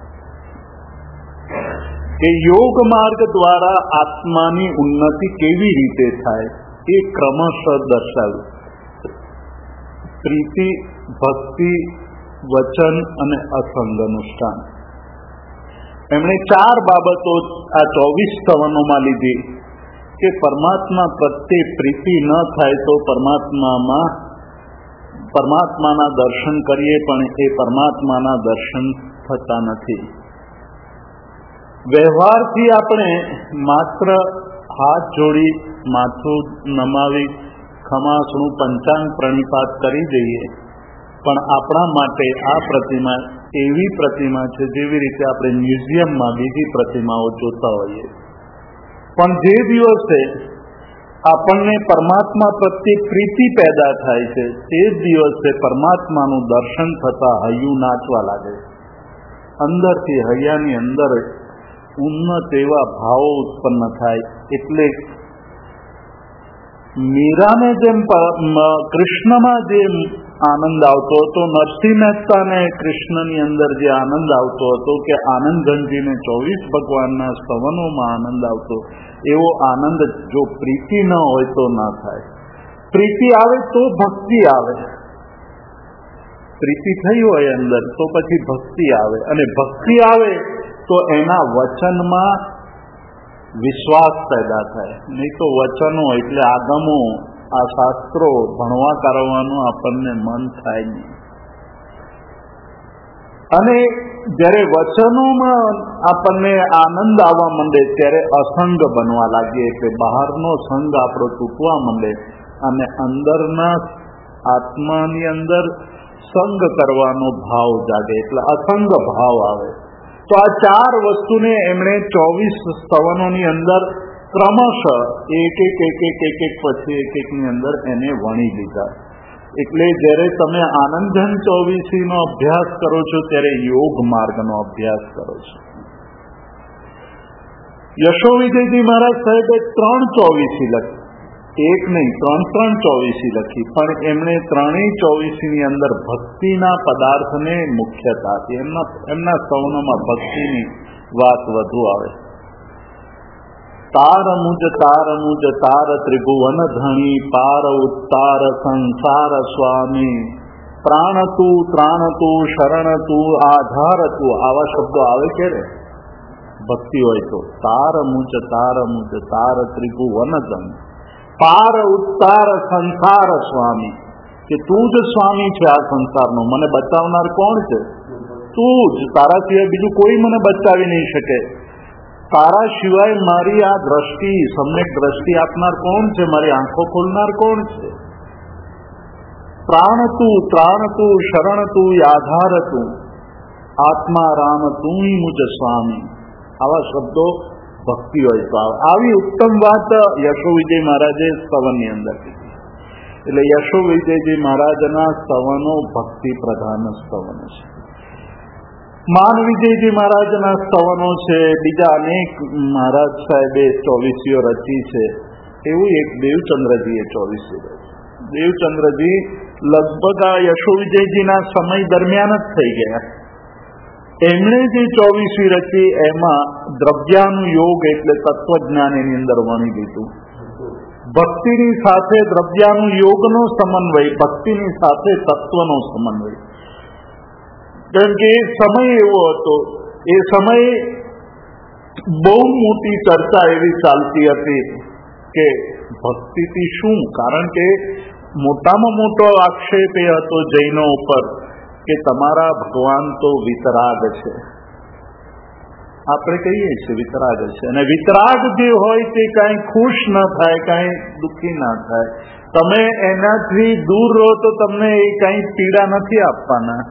કે યોગ માર્ગ દ્વારા આત્માની ઉન્નતિ કેવી રીતે થાય એ ક્રમશઃ દર્શાવ્યું. પ્રીતિ, ભક્તિ, વચન અને અસંગ અનુષ્ઠાન. એમણે 4 બાબતો આ 24 સ્તવનોમાં લીધી કે પરમાત્મા પ્રત્યે પ્રીતિ ન થાય તો પરમાત્માના દર્શન કરીએ પણ એ પરમાત્માના દર્શન થતા નથી. વ્યવહારથી આપણે માત્ર હાથ જોડી, માથું નમાવી, ખમાસણું પંચાંગ પ્રણિપાત કરી દઈએ, પણ આપણા માટે આ પ્રતિમા એવી પ્રતિમા છે જેવી રીતે આપણે મ્યુઝિયમમાં બીજી પ્રતિમાઓ જોતા હોઈએ. પણ જે દિવસે આપણને પરમાત્મા પ્રત્યે પ્રીતિ પેદા થાય છે તે જ દિવસે પરમાત્માનું દર્શન થતા હૈયું નાચવા લાગે. અંદરથી હૈયાની અંદર ઉન્નત એવા ભાવો ઉત્પન્ન થાય. એટલે મીરાને જેમ કૃષ્ણમાં જે આનંદ આવતો હતો, નરસિંહ મહેતાને કૃષ્ણની અંદર જે આનંદ આવતો હતો, કે આનંદગંજીને 24 ભગવાનના સ્તવનોમાં આનંદ આવતો, એવો આનંદ જો પ્રીતિ ન હોય તો ના થાય. પ્રીતિ આવે તો ભક્તિ આવે. પ્રીતિ થઈ હોય અંદર તો પછી ભક્તિ આવે, અને ભક્તિ આવે તો એના વચનમાં વિશ્વાસ પેદા થાય. નહીં તો વચનો એટલે આગમો, આ શાસ્ત્રો ભણવા કરવાનું આપણને મન થાય નહીં. અને જ્યારે વચનોમાં આપણને આનંદ આવવા માંડે ત્યારે અસંગ બનવા લાગીએ, એટલે બહારનો સંગ આપણો તૂટવા માંડે અને અંદરના આત્માની અંદર સંગ કરવાનો ભાવ જાગે, એટલે અસંગ ભાવ આવે. તો આ 4 વસ્તુને એમણે 24 સ્તવનોની અંદર ક્રમશઃ એક પછી એકની અંદર એને વણી લીધા. એટલે જ્યારે તમે આનંદઘન 24નો અભ્યાસ કરો છો ત્યારે યોગ માર્ગનો અભ્યાસ કરો છો. યશોવિજયજી મહારાજ સાહેબે 3 24 લખી, એક નહીં 3 24 લખી, પણ એમણે 3 24ની અંદર ભક્તિના પદાર્થને મુખ્યતા હતી. એમના સ્તવનોમાં ભક્તિની વાત વધુ આવે. તાર મુજ તાર ત્રિભુવન ધણી, પાર ઉત્તાર સંસાર સ્વામી, પ્રાણ તું ત્રાણ તું શરણ તું આધાર તું. આવા શબ્દો આવે કે ભક્તિ હોય તો તાર મુજ તાર ત્રિભુવન ધણી, પાર ઉત્તાર સંસાર સ્વામી, કે તું જ સ્વામી છે આ સંસારનો, મને બચાવનાર કોણ છે? તું જ. તારા સિવાય બીજું કોઈ મને બચાવી નહીં શકે. તારા સિવાય મારી આ દ્રષ્ટિ, સમ્યક દ્રષ્ટિ આપનાર કોણ છે? મારી આંખો ખોલનાર કોણ છે? પ્રાણ તું ત્રાણ તું શરણ તું આધાર તું, આત્મા રામ તું મુજ સ્વામી. આવા શબ્દો ભક્તિ હોય તો આવી ઉત્તમ વાત યશોવિજય મહારાજે સ્તવનની અંદર કીધી. એટલે યશોવિજયજી મહારાજના સ્તવનો ભક્તિ પ્રધાન સ્તવનો છે. માનવિજયજી મહારાજના સ્તવનો છે. બીજા અનેક મહારાજ સાહેબે 24 રચી છે. એવું એક દેવચંદ્રજીએ 24 રચી. દેવચંદ્રજી લગભગ આ યશોવિજયજીના સમય દરમિયાન જ થઈ ગયા. એમણે જે 24 રચી એમાં દ્રવ્યાનું યોગ એટલે તત્વજ્ઞાન એની અંદર વણી લીધું. ભક્તિની સાથે દ્રવ્યાનું યોગનો સમન્વય, ભક્તિની સાથે તત્વનો સમન્વય. કારણ કે એ સમય એવો હતો, એ સમયે બહુ મોટી ચર્ચા એવી ચાલતી હતી કે ભક્તિથી શું. કારણ કે મોટામાં મોટો આક્ષેપ એ હતો જૈનો ઉપર કે તમારા ભગવાન તો વિતરાગ છે. આપણે કહીએ છીએ વિતરાગ છે, અને વિતરાગ જે હોય તે કાંઈ ખુશ ન થાય, કાંઈ દુઃખી ના થાય. તમે એનાથી દૂર રહો તો તમને એ કાંઈ પીડા નથી આપવાના.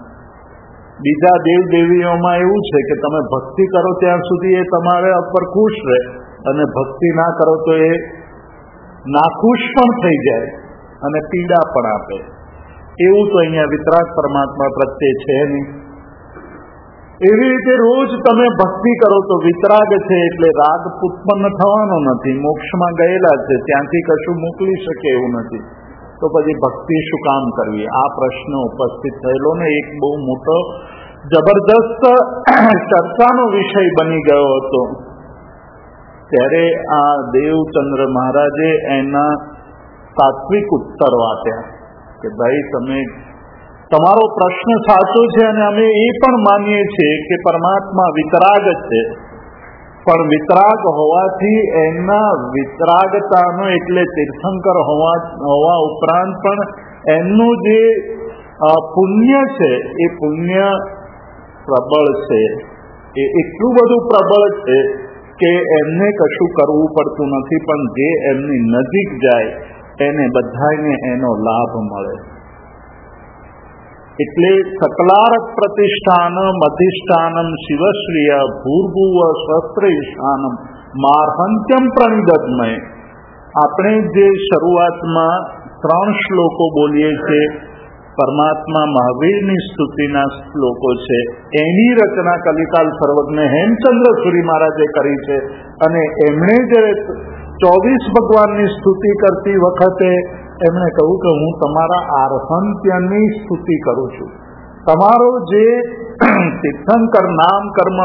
બીજા દેવ દેવીઓમાં એવું છે કે તમે ભક્તિ કરો ત્યાં સુધી એ તમારા ઉપર ખુશ રહે, અને ભક્તિ ના કરો તો એ નાખુશ પણ થઈ જાય અને પીડા પણ આપે. એવું તો અહીંયા વિતરાગ પરમાત્મા પ્રત્યે છે નહીં. એવી રીતે રોજ તમે ભક્તિ કરો તો વિતરાગ છે એટલે રાગ ઉત્પન્ન થવાનો નથી. મોક્ષમાં ગયેલા છે, ત્યાંથી કશું મોકલી શકે એવું નથી, તો પછી ભક્તિ શું કામ કરવી? આ પ્રશ્ન ઉપસ્થિત થયેલો ને એક બહુ મોટો જબરદસ્ત ચર્ચાનો વિષય બની ગયો હતો. ત્યારે આ દેવચંદ્ર મહારાજે એના તાત્વિક ઉત્તરો આપ્યા કે ભાઈ તમે તમારો પ્રશ્ન સાચો છે અને અમે એ પણ માનીએ છીએ કે પરમાત્મા વિતરાગ છે, પણ વિતરાગ હોવાથી એના વિતરાગતાનો એટલે તીર્થંકર હોવા ઉપરાંત પણ એમનું જે પુણ્ય છે એ પુણ્ય પ્રબળ છે. એ એટલું બધું પ્રબળ છે કે એમને કશું કરવું પડતું નથી, પણ જે એમની નજીક જાય એને બધાને એનો લાભ મળે. એટલે સકલારક પ્રતિષ્ઠાનમ અધિષ્ઠાનમ શિવશ્રિય ભૂર્ભુવ શસ્ત્ર ઈશાનમ માર્હંત્યમ પ્રણિદત્મય. આપણે જે શરૂઆતમાં 3 શ્લોકો બોલીએ છીએ, પરમાત્મા મહાવીરની સ્તુતિના શ્લોકો છે, એની રચના કલિકાલ સર્વજ્ઞ હેમચંદ્ર સુરી મહારાજે કરી છે. અને એમણે જ્યારે 24 ભગવાનની સ્તુતિ કરતી વખતે એમણે કહ્યું કે હું તમારા આર્હંત્યની સ્તુતિ કરું છું. તમારો જે તીર્થંકર નામ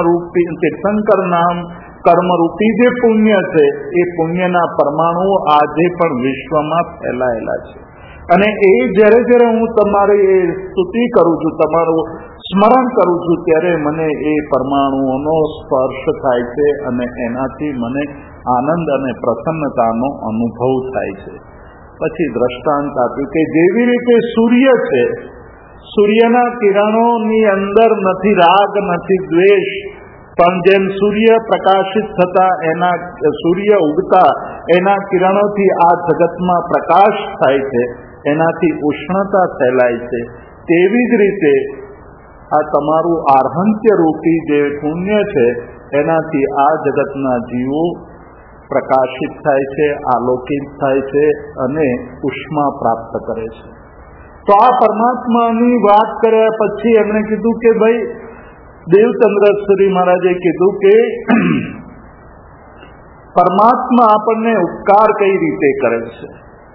કર્મરૂપી જે પુણ્ય છે એ પુણ્યના પરમાણુઓ આજે પણ વિશ્વમાં ફેલાયેલા છે. અને એ જ્યારે જ્યારે હું તમારી એ સ્તુતિ કરું છું, તમારું સ્મરણ કરું છું, ત્યારે મને એ પરમાણુઓનો સ્પર્શ થાય છે અને એનાથી મને આનંદ અને પ્રસન્નતાનો અનુભવ થાય છે. પછી દ્રષ્ટાંત આપ્યું કે જેવી રીતે સૂર્ય છે, સૂર્યના કિરણોની અંદર નથી રાગ નથી દ્વેષ, પણ જેમ સૂર્ય પ્રકાશિત થતા સૂર્ય ઉગતા એના કિરણોથી આ જગતમાં પ્રકાશ થાય છે, એનાથી ઉષ્ણતા ફેલાય છે, તેવી જ રીતે આ તમારું આર્હંત્ય રૂપી જે પુણ્ય છે એનાથી આ જગતના જીવો પ્રકાશિત થાય છે, આલોકિત થાય છે અને ઉષ્મા પ્રાપ્ત કરે છે. તો આ પરમાત્માની વાત કર્યા પછી એમણે કીધું કે ભાઈ દેવચંદ્ર સુરી મહારાજે કીધું કે પરમાત્મા આપણને ઉપકાર કઈ રીતે કરે છે.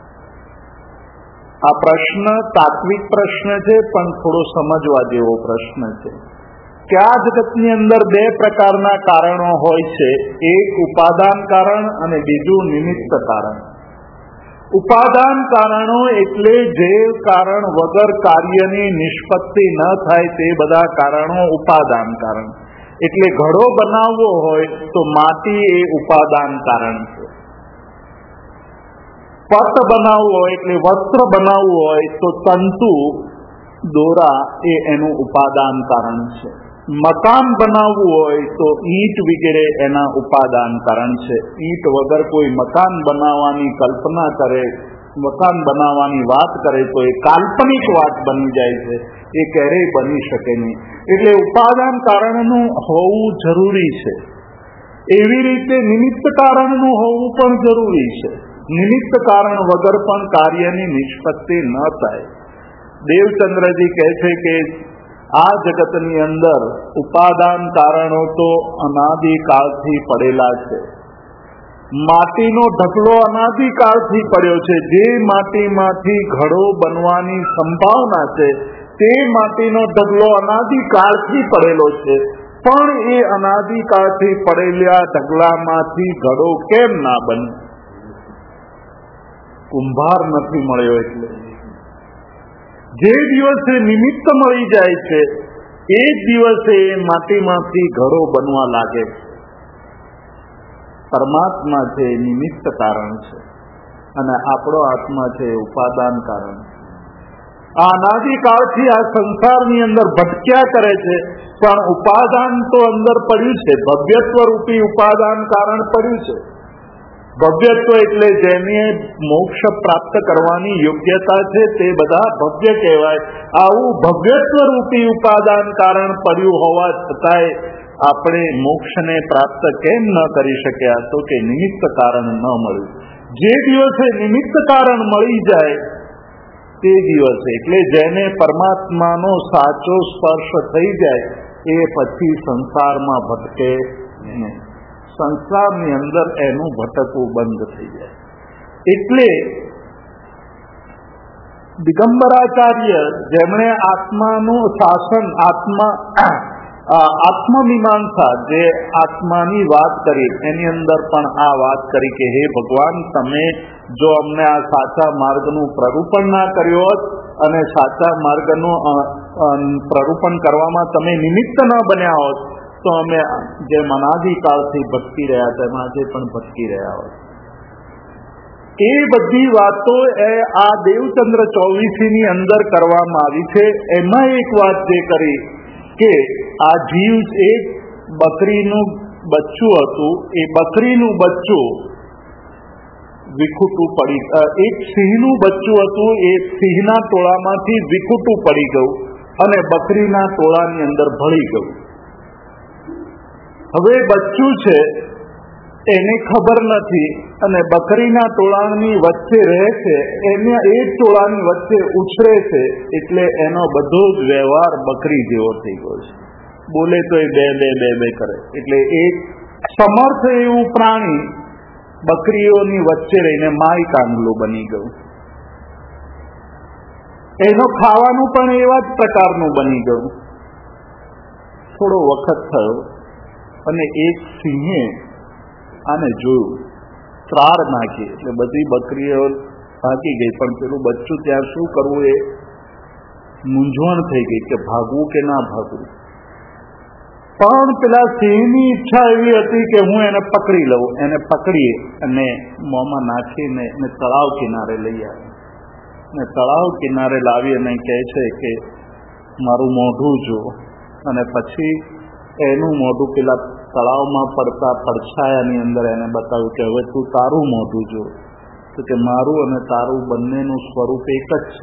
આ પ્રશ્ન તાત્વિક પ્રશ્ન છે, પણ થોડો સમજવા જેવો પ્રશ્ન છે કે આ જગતની અંદર 2 પ્રકારના કારણો હોય છે. એક ઉપાદાન કારણ અને બીજું નિમિત્ત કારણ. ઉપાદાન કારણો એટલે જે કારણ વગર કાર્યની નિષ્પત્તિ ન થાય તે બધા કારણો ઉપાદાન કારણ. એટલે ઘડો બનાવવો હોય તો માટી એ ઉપાદાન કારણ છે. પટ બનાવવું હોય એટલે વસ્ત્ર બનાવવું હોય તો તંતુ દોરા એ એનું ઉપાદાન કારણ છે. મકાન બનાવવું હોય તો ઈંટ વગેરે એના ઉપાદાન કારણ છે. ઈંટ વગર કોઈ મકાન બનાવવાની કલ્પના કરે, મકાન બનાવવાની વાત કરે તો એ કાલ્પનિક વાત બની જાય છે, એ ક્યારેય બની શકે નહીં. એટલે ઉપાદાન કારણનું હોવું જરૂરી છે. એવી રીતે નિમિત્ત કારણનું હોવું પણ જરૂરી છે. નિમિત્ત કારણ વગર પણ કાર્યની નિષ્પત્તિ ન થાય. દેવચંદ્રજી કહે છે કે આ જગતની અંદર ઉપાદાન કારણો તો અનાદિકાળથી પડેલા છે. માટીનો ઢગલો અનાદિકાળથી પડ્યો છે. જે માટીમાંથી ઘડો બનવાની સંભાવના છે તે માટીનો ઢગલો અનાદિકાળથી પડેલો છે, પણ એ અનાદિકાળથી પડેલા ઢગલામાંથી ઘડો કેમ ના બને? કુંભાર નથી મળ્યો એટલે. જે દિવસે નિમિત્ત મળી જાય છે એ દિવસે માટીમાંથી ઘડો બનવા લાગે છે. પરમાત્મા છે એ નિમિત્ત કારણ છે અને આપણો આત્મા છે એ ઉપાદાન કારણ. આ અનાદિકાળથી આ સંસારની અંદર ભટક્યા કરે છે, પણ ઉપાદાન તો અંદર પડ્યું છે. ભવ્યત્વ રૂપી ઉપાદાન કારણ પડ્યું છે. ભવ્યત્વ એટલે જેને મોક્ષ પ્રાપ્ત કરવાની યોગ્યતા છે તે બધા ભવ્ય કહેવાય. આવું ભવ્યત્વ રૂપી ઉપાદાન કારણ પડ્યું હોવા છતાંય આપણે મોક્ષને પ્રાપ્ત કેમ ન કરી શક્યા? તો કે નિમિત્ત કારણ ન મળ્યું. જે દિવસે નિમિત્ત કારણ મળી જાય તે દિવસે, એટલે જેને પરમાત્માનો સાચો સ્પર્શ થઈ જાય એ પછી સંસારમાં ભટકે નહીં. સંસારની અંદર એનું ભટકવું બંધ થઈ જાય. એટલે દિગંબરાચાર્ય જેમણે આત્માનું શાસન, આત્મમીમાંસા, જે આત્માની વાત કરી, એની અંદર પણ આ વાત કરી કે હે ભગવાન, તમે જો અમને આ સાચા માર્ગનું પ્રરૂપણ ના કર્યો હોત અને સાચા માર્ગનું પ્રરૂપણ કરવામાં તમે નિમિત્ત ન બન્યા હોત તો અમે જે અનાદિકાળથી ભટકી રહ્યા હતા એમાં આજે પણ ભટકી રહ્યા હોત. એ બધી વાતો આ દેવચંદ્ર 24ની અંદર કરવામાં આવી છે. એમાં એક વાત જે કરી કે આ જીવ એક બકરીનું બચ્ચું હતું, એ બકરીનું બચ્ચું વિખૂટું પડી, એક સિંહનું બચ્ચું હતું, એ સિંહના ટોળામાંથી વિખૂટું પડી ગયું અને બકરીના ટોળાની અંદર ભળી ગયું. હવે બચ્ચું છે એને ખબર નથી અને બકરીના ટોળાની વચ્ચે રહે છે, એને એ ટોળાની વચ્ચે ઉછરે છે, એટલે એનો બધો જ વ્યવહાર બકરી જેવો થઈ ગયો છે. બોલે તો એ બે બે બે બે કરે. એટલે એક સમર્થ એવું પ્રાણી બકરીઓની વચ્ચે રહીને માય કાંગલું બની ગયું. એનો ખાવાનું પણ એવા જ પ્રકારનું બની ગયું. થોડો વખત થયો અને એક સિંહે આને જોયું, ત્રાડ નાખી, એટલે બધી બકરીઓ ભાગી ગઈ, પણ પેલું બચ્ચું ત્યાં શું કરવું એ મૂંઝવણ થઈ ગઈ કે ભાગવું કે ના ભાગવું. પણ પેલા સિંહની ઈચ્છા એવી હતી કે હું એને પકડી લઉં. એને પકડી અને મોંમાં નાખીને એને તળાવ કિનારે લઈ આવી. અને તળાવ કિનારે લાવી અને કહે છે કે મારું મોઢું જો. અને પછી એનું મોઢું પેલા તળાવમાં પડતા પડછાયાની અંદર એને બતાવ્યું કે હવે તું તારું મોઢું જો. તો કે મારું અને તારું બંનેનું સ્વરૂપ એક જ છે,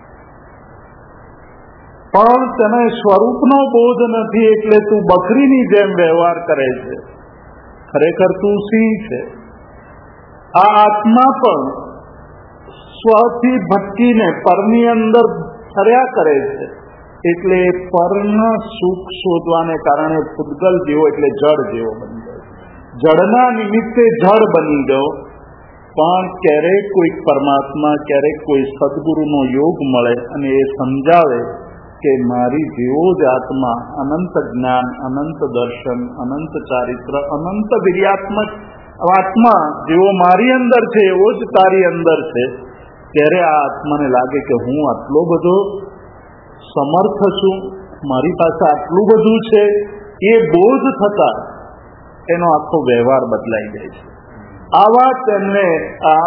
પણ તને સ્વરૂપનો બોધ નથી એટલે તું બકરીની જેમ વ્યવહાર કરે છે. ખરેખર તું સિંહ છે. આ આત્મા પણ સ્વથી ભટકીને પરની અંદર ફર્યા કરે છે. એટલે પરના સુખ શોધવાને કારણે પૂતગલ જેવો એટલે જળ જેવો બની ગયો. જળના નિમિત્તે જળ બની ગયો. પણ ક્યારેક કોઈક પરમાત્મા, ક્યારેક કોઈ સદગુરુનો યોગ મળે અને એ સમજાવે કે મારી જેવો જ આત્મા અનંત જ્ઞાન, અનંત દર્શન, અનંત ચારિત્ર, અનંત વીર્યાત્મક આત્મા જેવો મારી અંદર છે એવો જ તારી અંદર છે. ત્યારે આ આત્માને લાગે કે હું આટલો બધો સમર્થ છું, મારી પાસે આટલું બધું છે. એ બોધ થતા એનો આખો વ્યવહાર બદલાઈ જાય છે. આ વાત એમને આ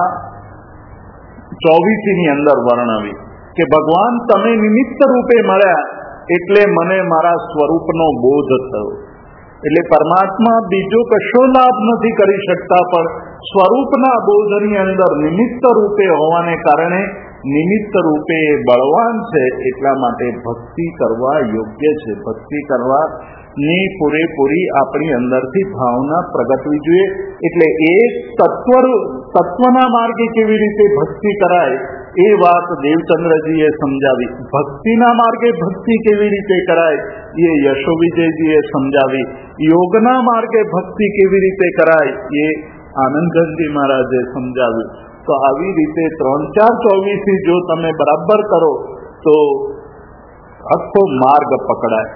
24ની અંદર વર્ણવી કે ભગવાન તમે નિમિત્ત રૂપે મળ્યા એટલે મને મારા સ્વરૂપનો બોધ થયો. એટલે પરમાત્મા બીજો કશો લાભ નથી કરી શકતા, પણ સ્વરૂપના બોધની અંદર નિમિત્ત રૂપે હોવાને કારણે નિમિત્ત રૂપે બળવાન છે. એટલા માટે ભક્તિ કરવા યોગ્ય છે. ભક્તિ કરવાની પૂરેપૂરી આપણી અંદરથી ભાવના પ્રગટવી જોઈએ. એટલે એ તત્વના માર્ગે કેવી રીતે ભક્તિ કરાય એ વાત દેવચંદ્રજીએ સમજાવી. ભક્તિના માર્ગે ભક્તિ કેવી રીતે કરાય એ યશોવિજયજીએ સમજાવી. યોગના માર્ગે ભક્તિ કેવી રીતે કરાય એ આનંદગંજી મહારાજે સમજાવ્યું. તો આવી રીતે 3-4-24 જો તમે બરાબર કરો તો આખો માર્ગ પકડાય.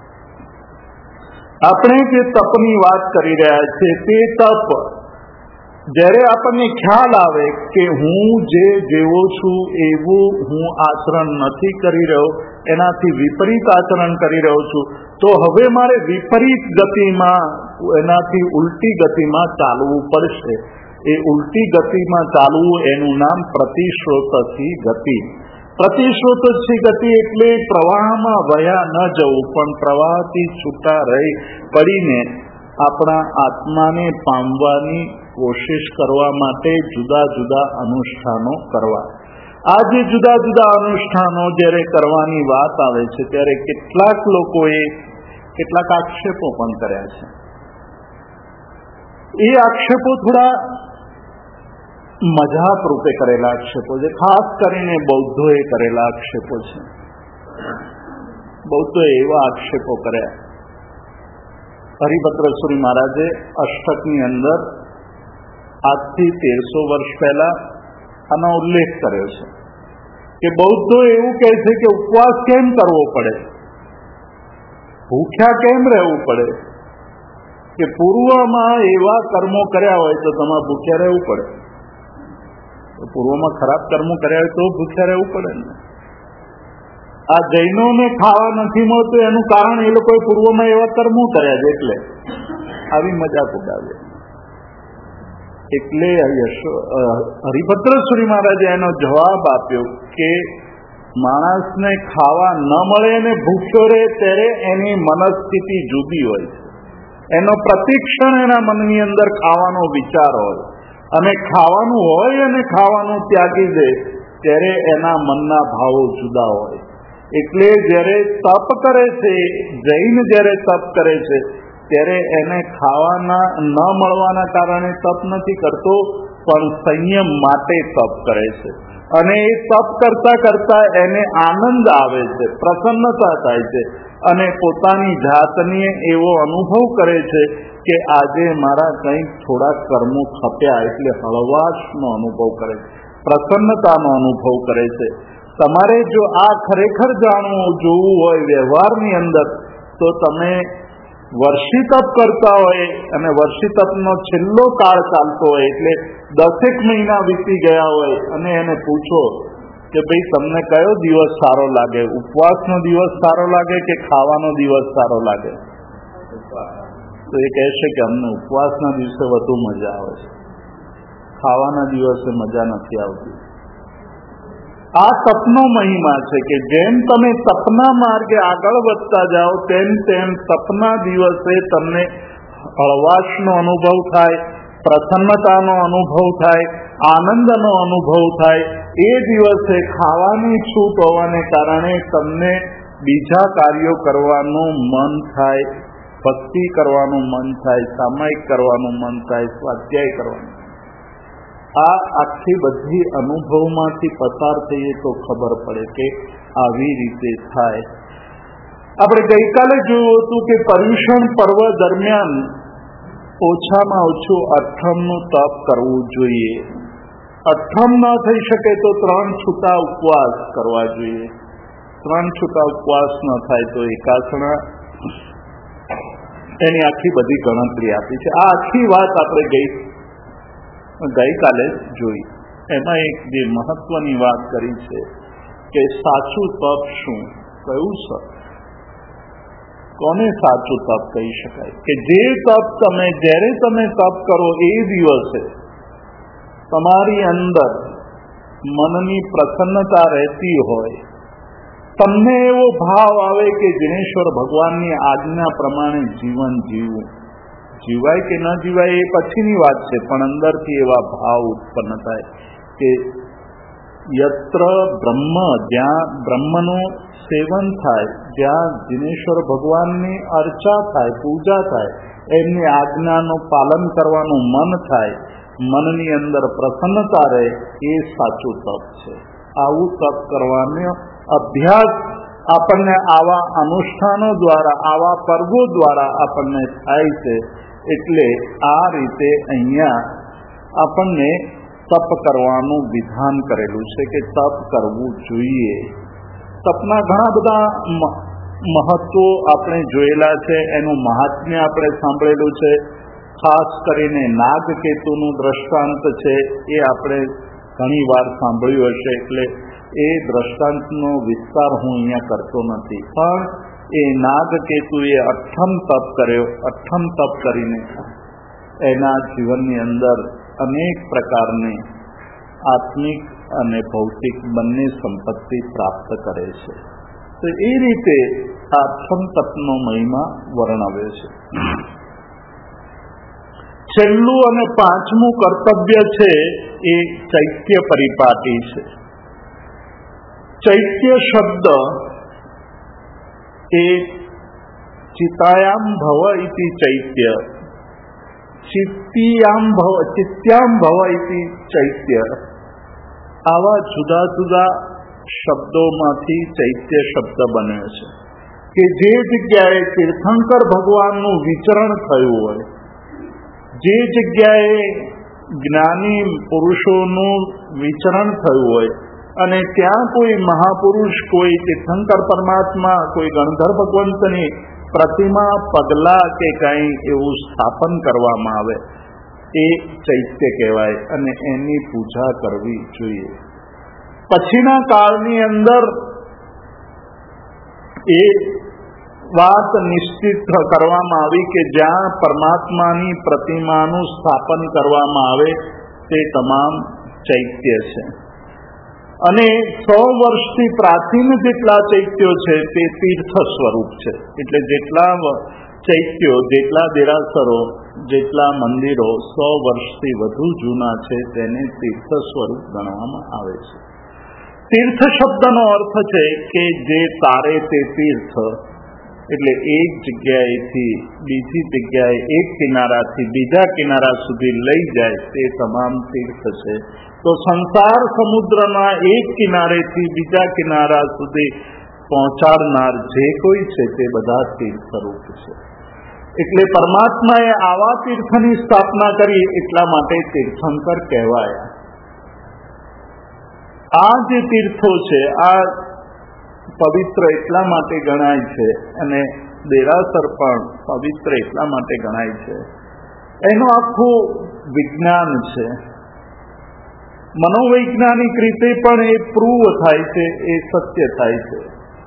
આપણે જે તપની વાત કરી રહ્યા છીએ તે તપ જ્યારે આપણને ખ્યાલ આવે કે હું જે જેવો છું એવું હું આચરણ નથી કરી રહ્યો, એનાથી વિપરીત આચરણ કરી રહ્યો છું, તો હવે મારે વિપરીત ગતિમાં, એનાથી ઉલટી ગતિમાં ચાલવું પડશે. એ ઉલટી ગતિમાં ચાલવું એનું નામ પ્રતિશ્રોતથી ગતિ. પ્રતિશ્રોતથી ગતિ એટલે પ્રવાહમાં વયા ન જવું, પણ પ્રવાહથી છૂટા રહી પડીને આપણા આત્માને પામવાની કોશિશ કરવા માટે જુદા જુદા અનુષ્ઠાનો કરવા. આ જે જુદા જુદા અનુષ્ઠાનો જ્યારે કરવાની વાત આવે છે ત્યારે કેટલાક લોકોએ કેટલાક આક્ષેપો પણ કર્યા છે. એ આક્ષેપો થોડા મજાક રૂપે કરેલા આક્ષેપો છે, ખાસ કરીને બૌદ્ધોએ કરેલા આક્ષેપો છે. બૌદ્ધોએ એવા આક્ષેપો કર્યા. હરિભદ્ર સુરી મહારાજે અષ્ટકની અંદર આજથી 1300 વર્ષ પહેલા આનો ઉલ્લેખ કર્યો છે કે બૌદ્ધો એવું કહે છે કે ઉપવાસ કેમ કરવો પડે, ભૂખ્યા કેમ રહેવું પડે, કે પૂર્વમાં એવા કર્મો કર્યા હોય તો તમારે ભૂખ્યા રહેવું પડે. પૂર્વમાં ખરાબ કર્મો કર્યા હોય તો ભૂખ્યા રહેવું પડે ને. આ જૈનોને ખાવા નથી મળતું એનું કારણ એ લોકોએ પૂર્વમાં એવા કર્મો કર્યા છે, એટલે આવી મજાક ઉડાવે. એટલે હરિભદ્ર સુરી મહારાજે એનો જવાબ આપ્યો કે માણસને ખાવા ન મળે અને ભૂખ્યો રહે ત્યારે એની મનસ્થિતિ જુદી હોય છે. એનો પ્રતિક્ષણ એના મનની અંદર ખાવાનો વિચાર હોય, અને ખાવાનું હોય અને ખાવાનું ત્યાગી દે ત્યારે એના મનના ભાવો જુદા હોય. એટલે જ્યારે તપ કરે છે, જૈન જ્યારે તપ કરે છે ત્યારે એને ખાવાના ન મળવાના કારણે તપ નથી કરતો, પણ સંયમ માટે તપ કરે છે. અને એ તપ કરતા કરતા એને આનંદ આવે છે, પ્રસન્નતા થાય છે, અને પોતાની જાતને એવો અનુભવ કરે છે કે આજે મારા કંઈક થોડા કર્મો ખપ્યા, એટલે હળવાશનો અનુભવ કરે છે, પ્રસન્નતાનો અનુભવ કરે છે. તમારે જો આ ખરેખર જાણવું જોવું હોય વ્યવહારની અંદર, તો તમે વર્ષી તપ કરતા હોય અને વર્ષી તપનો છેલ્લો કાળ ચાલતો હોય, એટલે 10 મહિના વીતી ગયા હોય, અને એને પૂછો કે ભાઈ તમને કયો દિવસ સારો લાગે, ઉપવાસનો દિવસ સારો લાગે કે ખાવાનો દિવસ સારો લાગે, તો એ કહેશે કે અમને ઉપવાસના દિવસે વધુ મજા આવે છે, ખાવાના દિવસે મજા નથી આવતી. આ તપનો મહિમા છે કે જેમ તમે તપના માર્ગે આગળ વધતા જાઓ તેમ તેમ તપના દિવસે તમને હળવાશનો અનુભવ થાય, પ્રસન્નતાનો અનુભવ થાય, આનંદનો અનુભવ થાય. એ દિવસે ખાવાની છૂટ હોવાને કારણે તમને બીજા કાર્યો કરવાનું મન થાય, ભક્તિ કરવાનું મન થાય, સામાયિક કરવાનું મન થાય, સ્વાધ્યાય કરવાનું. આ આખી બધી અનુભવમાંથી પસાર થઈએ તો ખબર પડે કે આવી રીતે થાય. આપણે ગઈકાલે જોયું હતું કે પર્યુષણ પર્વ દરમિયાન ઓછામાં ઓછું અઠમનું તપ કરવું જોઈએ. અઠમ ન થઈ શકે તો 3 છૂટા ઉપવાસ કરવા જોઈએ. 3 છૂટા ઉપવાસ ન થાય તો એકાસણા, એની આખી બધી ગણતરી આપી છે. આ આખી વાત આપણે ગઈકાલે જોઈ. એમાં એક જે મહત્વની વાત કરી છે કે સાચું તપ શું, કયું સત, કોને સાચું તપ કહી શકાય? કે જે તપ જ્યારે તમે તપ કરો એ દિવસે તમારી અંદર મનની પ્રસન્નતા રહેતી હોય, તમને એવો ભાવ આવે કે દિનેશ્વર ભગવાનની આજ્ઞા પ્રમાણે જીવન જીવવું. જીવાય કે ન જીવાય એ પછીની વાત છે, પણ અંદરથી એવા ભાવ ઉત્પન્ન થાય કે યત્ર બ્રહ્મ, જ્યાં બ્રહ્મનું સેવન થાય, જ્યાં દિનેશ્વર ભગવાનની અર્ચા થાય, પૂજા થાય, એમની આજ્ઞાનું પાલન કરવાનું મન થાય, મનની અંદર પ્રસન્નતા રહે, એ સાચું તપ છે. આવું તપ કરવાનો અભ્યાસ આપણને આવા અનુષ્ઠાનો દ્વારા, આવા પર્વો દ્વારા આપણને થાય છે. એટલે આ રીતે અહીંયા આપણને તપ કરવાનું વિધાન કરેલું છે કે તપ કરવું જોઈએ. તપના ઘણા બધા મહત્વો આપણે જોયેલા છે, એનું મહાત્મ્ય આપણે સાંભળેલું છે. ખાસ કરીને નાગકેતુનું દ્રષ્ટાંત છે, એ આપણે ઘણી વાર સાંભળ્યું હશે, એટલે એ દ્રષ્ટાંતનો વિસ્તાર હું અહીંયા કરતો નથી. પણ એ નાગકેતુએ અઠમ તપ કર્યો. અઠમ તપ કરીને એના જીવનની અંદર અનેક પ્રકારની આત્મિક અને ભૌતિક બંને સંપત્તિ પ્રાપ્ત કરે છે. તો એ રીતે આ અઠમ તપનો મહિમા વર્ણવ્યો છે. છેલ્લું અને 5મું કર્તવ્ય છે એ ચૈત્ય પરિપાટી છે. ચૈત્ય શબ્દ એ ચિતાયામ ભવ ઇતિ ચૈત્ય, ચિત્યામ ભવ ઇતિ ચૈત્ય, આવા જુદા જુદા શબ્દોમાંથી ચૈત્ય શબ્દ બને છે કે જે જગ્યાએ તીર્થંકર ભગવાનનું વિચરણ થયું હોય, જે જગ્યાએ જ્ઞાની પુરુષોનું વિચરણ થયું હોય અને ત્યાં કોઈ મહાપુરુષ, કોઈ તીર્થંકર પરમાત્મા, કોઈ ગણધર ભગવંતની પ્રતિમા, પગલા કે કંઈ એવું સ્થાપન કરવામાં આવે, એ ચૈત્ય કહેવાય અને એની પૂજા કરવી જોઈએ. પછીના કાળની અંદર એ વાત નિશ્ચિત કરવામાં આવી કે જ્યાં પરમાત્માની પ્રતિમાનું સ્થાપન કરવામાં આવે તે તમામ ચૈત્ય છે. અને 100 વર્ષથી પ્રાચીન જેટલા ચૈત્યો છે તે તીર્થ સ્વરૂપ છે. એટલે જેટલા ચૈત્યો, જેટલા દેરાસરો, જેટલા મંદિરો 100 વર્ષથી વધુ જૂના છે તેને તીર્થ સ્વરૂપ ગણવામાં આવે છે. તીર્થ શબ્દનો અર્થ છે કે જે તારે તે તીર્થ, એટલે એક જગ્યાએથી બીજી જગ્યાએ, એક કિનારાથી બીજા કિનારા સુધી લઈ જાય તે તમામ તીર્થ છે. તો સંસાર સમુદ્રના એક કિનારેથી બીજા કિનારા સુધી પહોંચાડનાર જે કોઈ છે તે બધા તીર્થરૂપ છે. એટલે પરમાત્માએ આવા તીર્થની સ્થાપના કરી એટલા માટે તીર્થંકર કહેવાયા. આ જે તીર્થો છે આ પવિત્ર એટલા માટે ગણાય છે અને દેરાસર પણ પવિત્ર એટલા માટે ગણાય છે. એનું આખું વિજ્ઞાન છે. મનોવૈજ્ઞાનિક રીતે પણ એ પ્રૂવ થાય છે, એ સત્ય થાય છે.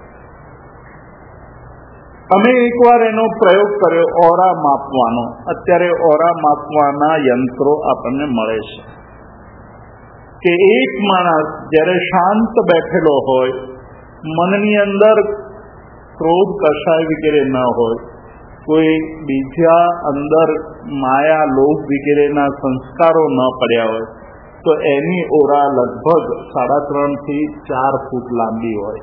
અમે એકવાર એનો પ્રયોગ કર્યો ઓરા માપવાનો. અત્યારે ઓરા માપવાના યંત્રો આપણને મળે છે કે એક માણસ જ્યારે શાંત બેઠેલો હોય, મનની અંદર ક્રોધ, કષાય વગેરે ન હોય, કોઈ બીજા અંદર માયા, લોભ વગેરેના સંસ્કારો ન પડ્યા હોય, તો એની ઓરા લગભગ 3.5 થી 4 ફૂટ લાંબી હોય.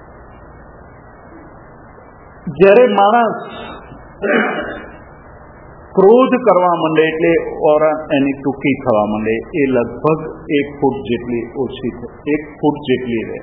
જ્યારે માણસ ક્રોધ કરવા માંડે એટલે ઓરા એની ટૂંકી થવા માંડે, એ લગભગ 1 ફૂટ જેટલી ઓછી, 1 ફૂટ જેટલી રહે.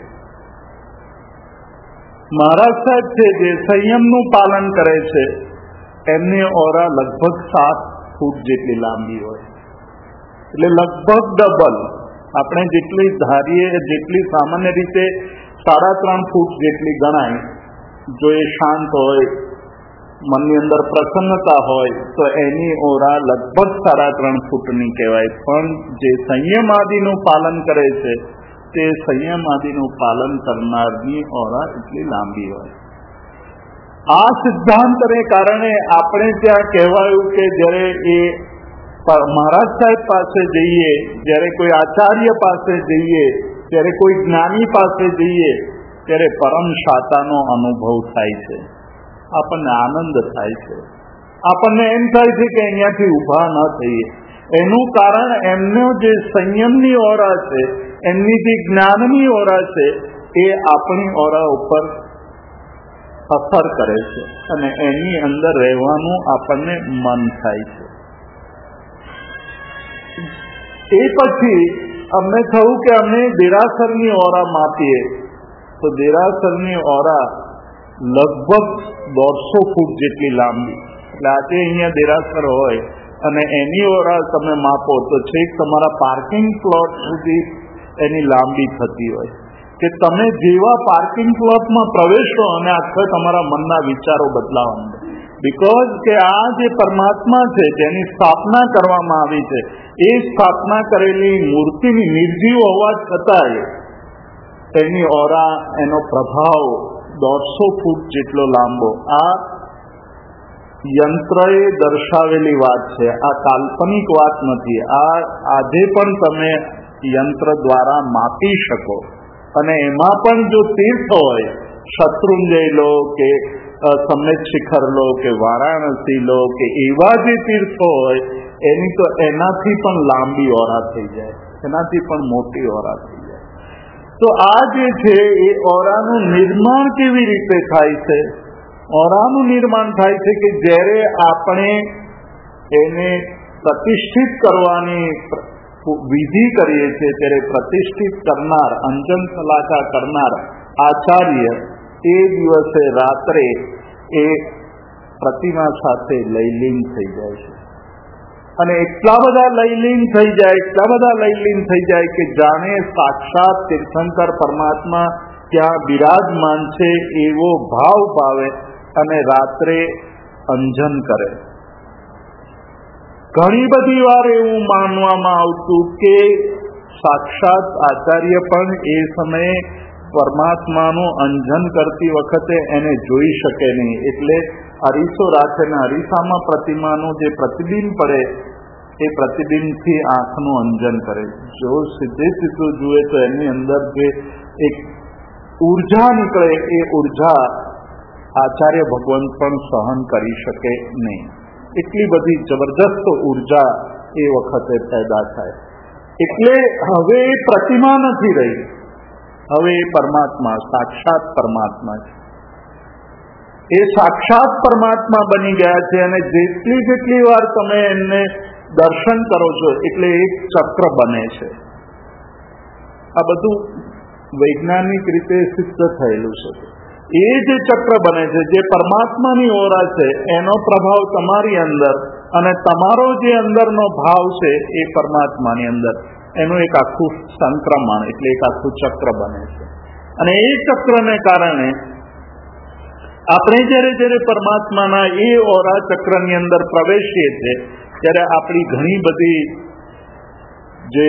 મહારાજ સાહેબ છે જે સંયમનું પાલન કરે છે એમની ઓરા લગભગ 7 ફૂટ જેટલી લાંબી હોય. એટલે લગભગ ડબલ. આપણે જેટલી ધારીએ, જેટલી સામાન્ય રીતે 3.5 ફૂટ જેટલી ગણાય, જો એ શાંત હોય, મનની અંદર પ્રસન્નતા હોય, તો એની ઓરા લગભગ 3.5 ફૂટની કહેવાય. પણ જે સંયમ આદિનું પાલન કરે છે તે સંયમ આદિનું પાલન કરનારની ઓરા એટલી લાંબી હોય. આ સિદ્ધાંતને કારણે આપણે ત્યાં કહેવાયું કે જ્યારે એ મહારાજ સાહેબ પાસે જઈએ, જ્યારે કોઈ આચાર્ય પાસે જઈએ, જ્યારે કોઈ જ્ઞાની પાસે જઈએ, ત્યારે પરમ શાતાનો અનુભવ થાય છે. આપણને આનંદ થાય છે. આપણને એમ થાય છે કે અહીંયાથી ઊભા ન થઈએ. એનું કારણ એમનો જે સંયમની ઓરા છે, એમની જે જ્ઞાનની ઓરા છે, એ આપણી ઓરા ઉપર અસર કરે છે અને એની અંદર રહેવાનું આપણને મન થાય છે. એ પછી અમને થયું કે અમે દેરાસરની ઓરા માપીએ તો દેરાસરની ઓરા લગભગ 150 ફૂટ જેટલી લાંબી. એટલે આજે અહીંયા દેરાસર હોય અને એની ઓરા તમે માપો તો છેક તમારા પાર્કિંગ પ્લોટ સુધી એની લાંબી થતી હોય કે તમે જેવા પાર્કિંગ પ્લોટમાં પ્રવેશો અને આખા તમારા મનના વિચારો બદલાવા માંડે. બિકોઝ કે આ જે પરમાત્મા છે જેની સ્થાપના કરવામાં આવી છે, એ સ્થાપના કરેલી મૂર્તિની નિર્જીવ હોવા છતાંય એની ઓરા, એનો પ્રભાવ 150 ફૂટ જેટલો લાંબો. આ યંત્રએ દર્શાવેલી વાત છે, આ કાલ્પનિક વાત નથી. આ આજે પણ તમે યંત્ર દ્વારા માપી શકો. અને એમાં પણ જો તીર્થ હોય, શત્રુંજય લો કે સમ્મેત શિખર લો કે વારાણસી લો કે એવા જે તીર્થો હોય, એની તો એનાથી પણ લાંબી ઓરા થઈ જાય, એનાથી પણ મોટી ઓરા થઈ જાય. તો આ જે છે એ ઓરાનું નિર્માણ કેવી રીતે થાય છે? ઓરાનું નિર્માણ થાય છે કે જ્યારે આપણે એને પ્રતિષ્ઠિત કરવાની વિધિ કરીએ છીએ ત્યારે પ્રતિષ્ઠિત કરનાર, અંજન સલાકા કરનાર આચાર્ય એ દિવસે રાત્રે એ પ્રતિમા સાથે લયલીન થઈ જાય છે અને એટલા બધા લયલીન થઈ જાય કે જાણે સાક્ષાત તીર્થંકર પરમાત્મા ત્યાં બિરાજમાન છે એવો ભાવ પાવે અને રાત્રે અંજન કરે. ઘણી બધી વાર એવું માનવામાં આવતું કે સાક્ષાત આચાર્ય પણ એ સમયે પરમાત્માનું અંજન કરતી વખતે એને જોઈ શકે નહીં, એટલે અરીસો રાખે ને અરીસામાં પ્રતિમાનું જે પ્રતિબિંબ પડે એ પ્રતિબિંબથી આંખનું અંજન કરે. જો સીધે સીધું જુએ તો એની અંદર જે એક ઉર્જા નીકળે એ ઉર્જા આચાર્ય ભગવાન પણ સહન કરી શકે નહીં. એટલી બધી જબરદસ્ત ઉર્જા એ વખતે પેદા થાય. એટલે હવે એ પ્રતિમા નથી રહી, હવે એ પરમાત્મા, સાક્ષાત પરમાત્મા છે. એ સાક્ષાત પરમાત્મા બની ગયા છે અને જેટલી વાર તમે એમને દર્શન કરો છો એટલે એક ચક્ર બને છે. આ બધું વૈજ્ઞાનિક રીતે સિદ્ધ થયેલું છે. એ જે ચક્ર બને છે, જે પરમાત્માની ઓરા છે, એનો પ્રભાવ તમારી અંદર અને તમારો જે અંદરનો ભાવ છે એ પરમાત્માની અંદર, એનું એક આખું સંક્રમણ એટલે એક આખું ચક્ર બને છે. અને એ ચક્રને કારણે આપણે જ્યારે પરમાત્માના એ ઓરા ચક્રની અંદર પ્રવેશીએ છીએ ત્યારે આપણી ઘણી બધી જે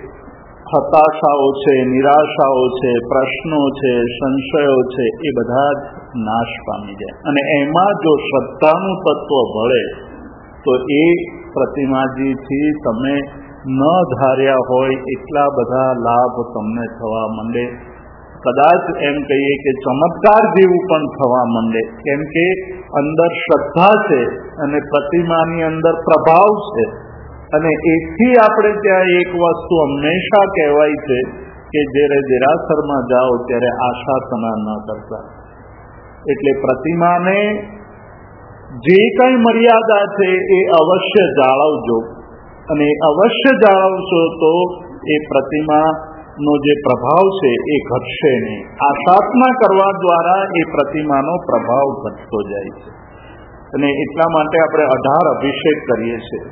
હતાશાઓ છે, નિરાશાઓ છે, પ્રશ્નો છે, સંશયો છે, એ બધા જ નાશ પામી જાય. અને એમાં જો શ્રદ્ધાનું તત્વ ભળે તો એ પ્રતિમાજીથી તમે ન ધાર્યા હોય એટલા બધા લાભ તમને થવા માંડે. કદાચ એમ કહીએ કે ચમત્કાર જેવું પણ થવા માંડે, કેમ કે અંદર શ્રદ્ધા છે અને પ્રતિમાની અંદર પ્રભાવ છે. અને એથી આપણે ત્યાં એક વસ્તુ હંમેશા કહેવાય છે કે જ્યારે દેરાસરમાં જાઓ ત્યારે આશાસના ન કરતા. એટલે પ્રતિમાને જે કંઈ મર્યાદા છે એ અવશ્ય જાળવજો, અને અવશ્ય જાળવશો તો એ પ્રતિમાનો જે પ્રભાવ છે એ ઘટશે નહીં. આશાસના કરવા દ્વારા એ પ્રતિમાનો પ્રભાવ ઘટતો જાય છે. અને એટલા માટે આપણે 18 અભિષેક કરીએ છીએ.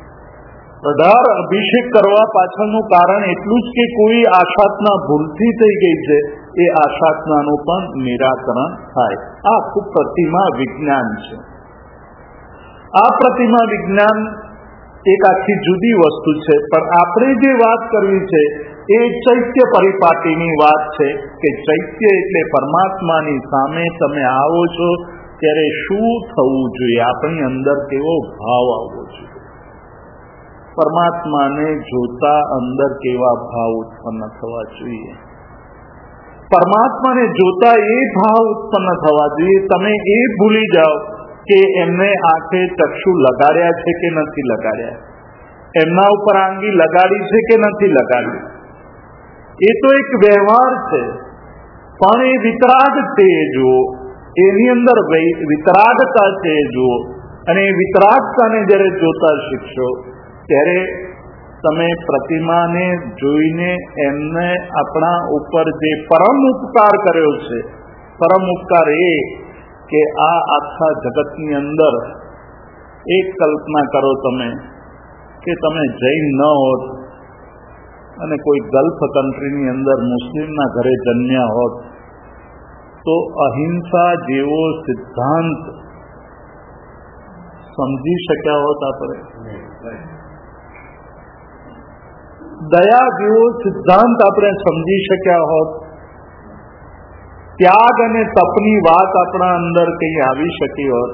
18 અભિષેક કરવા પાછળનું કારણ એટલું જ કે કોઈ આશાસના ભૂલથી થઈ ગઈ છે એ આશાસનાનું પણ નિરાકરણ થાય. આ આખું પ્રતિમા વિજ્ઞાન છે. આ પ્રતિમા વિજ્ઞાન એક આખી જુદી વસ્તુ છે, પણ આપણે જે વાત કરવી છે એ ચૈત્ય પરિપાટીની વાત છે કે ચૈત્ય એટલે પરમાત્માની સામે તમે આવો છો ત્યારે શું થવું જોઈએ, આપણી અંદર કેવો ભાવ આવવો જોઈએ. પરમાત્માને જોતા અંદર કેવા ભાવ ઉત્પન્ન થવા જોઈએ. પરમાત્માને જોતા એ ભાવ ઉત્પન્ન થવા જોઈએ. તમે એ ભૂલી જાઓ કે એમને આંખે ચક્ષુ લગાડ્યા છે કે નથી લગાડ્યા, એમના ઉપર આંગળી લગાડી છે કે નથી લગાડી. એ તો એક વ્યવહાર છે, પણ એ વિતરાગ છે એ જુઓ, એની અંદર વિતરાગતા છે એ જુઓ. અને એ વિતરાગતાને જ્યારે જોતા શીખશો ત્યારે તમે પ્રતિમાને જોઈને એમને આપણા ઉપર જે પરમ ઉપકાર કર્યો છે, પરમ ઉપકાર એ કે આ આખા જગતની અંદર એક કલ્પના કરો તમે કે તમે જૈન ન હોત અને કોઈ ગલ્ફ કન્ટ્રીની અંદર મુસ્લિમના ઘરે જન્મ્યા હોત તો અહિંસા જેવો સિદ્ધાંત સમજી શક્યા હોત આપણે? દયા જેવો સિદ્ધાંત આપણે સમજી શક્યા હોત? ત્યાગ અને તપની વાત આપણા અંદર કઈ આવી શકી હોત?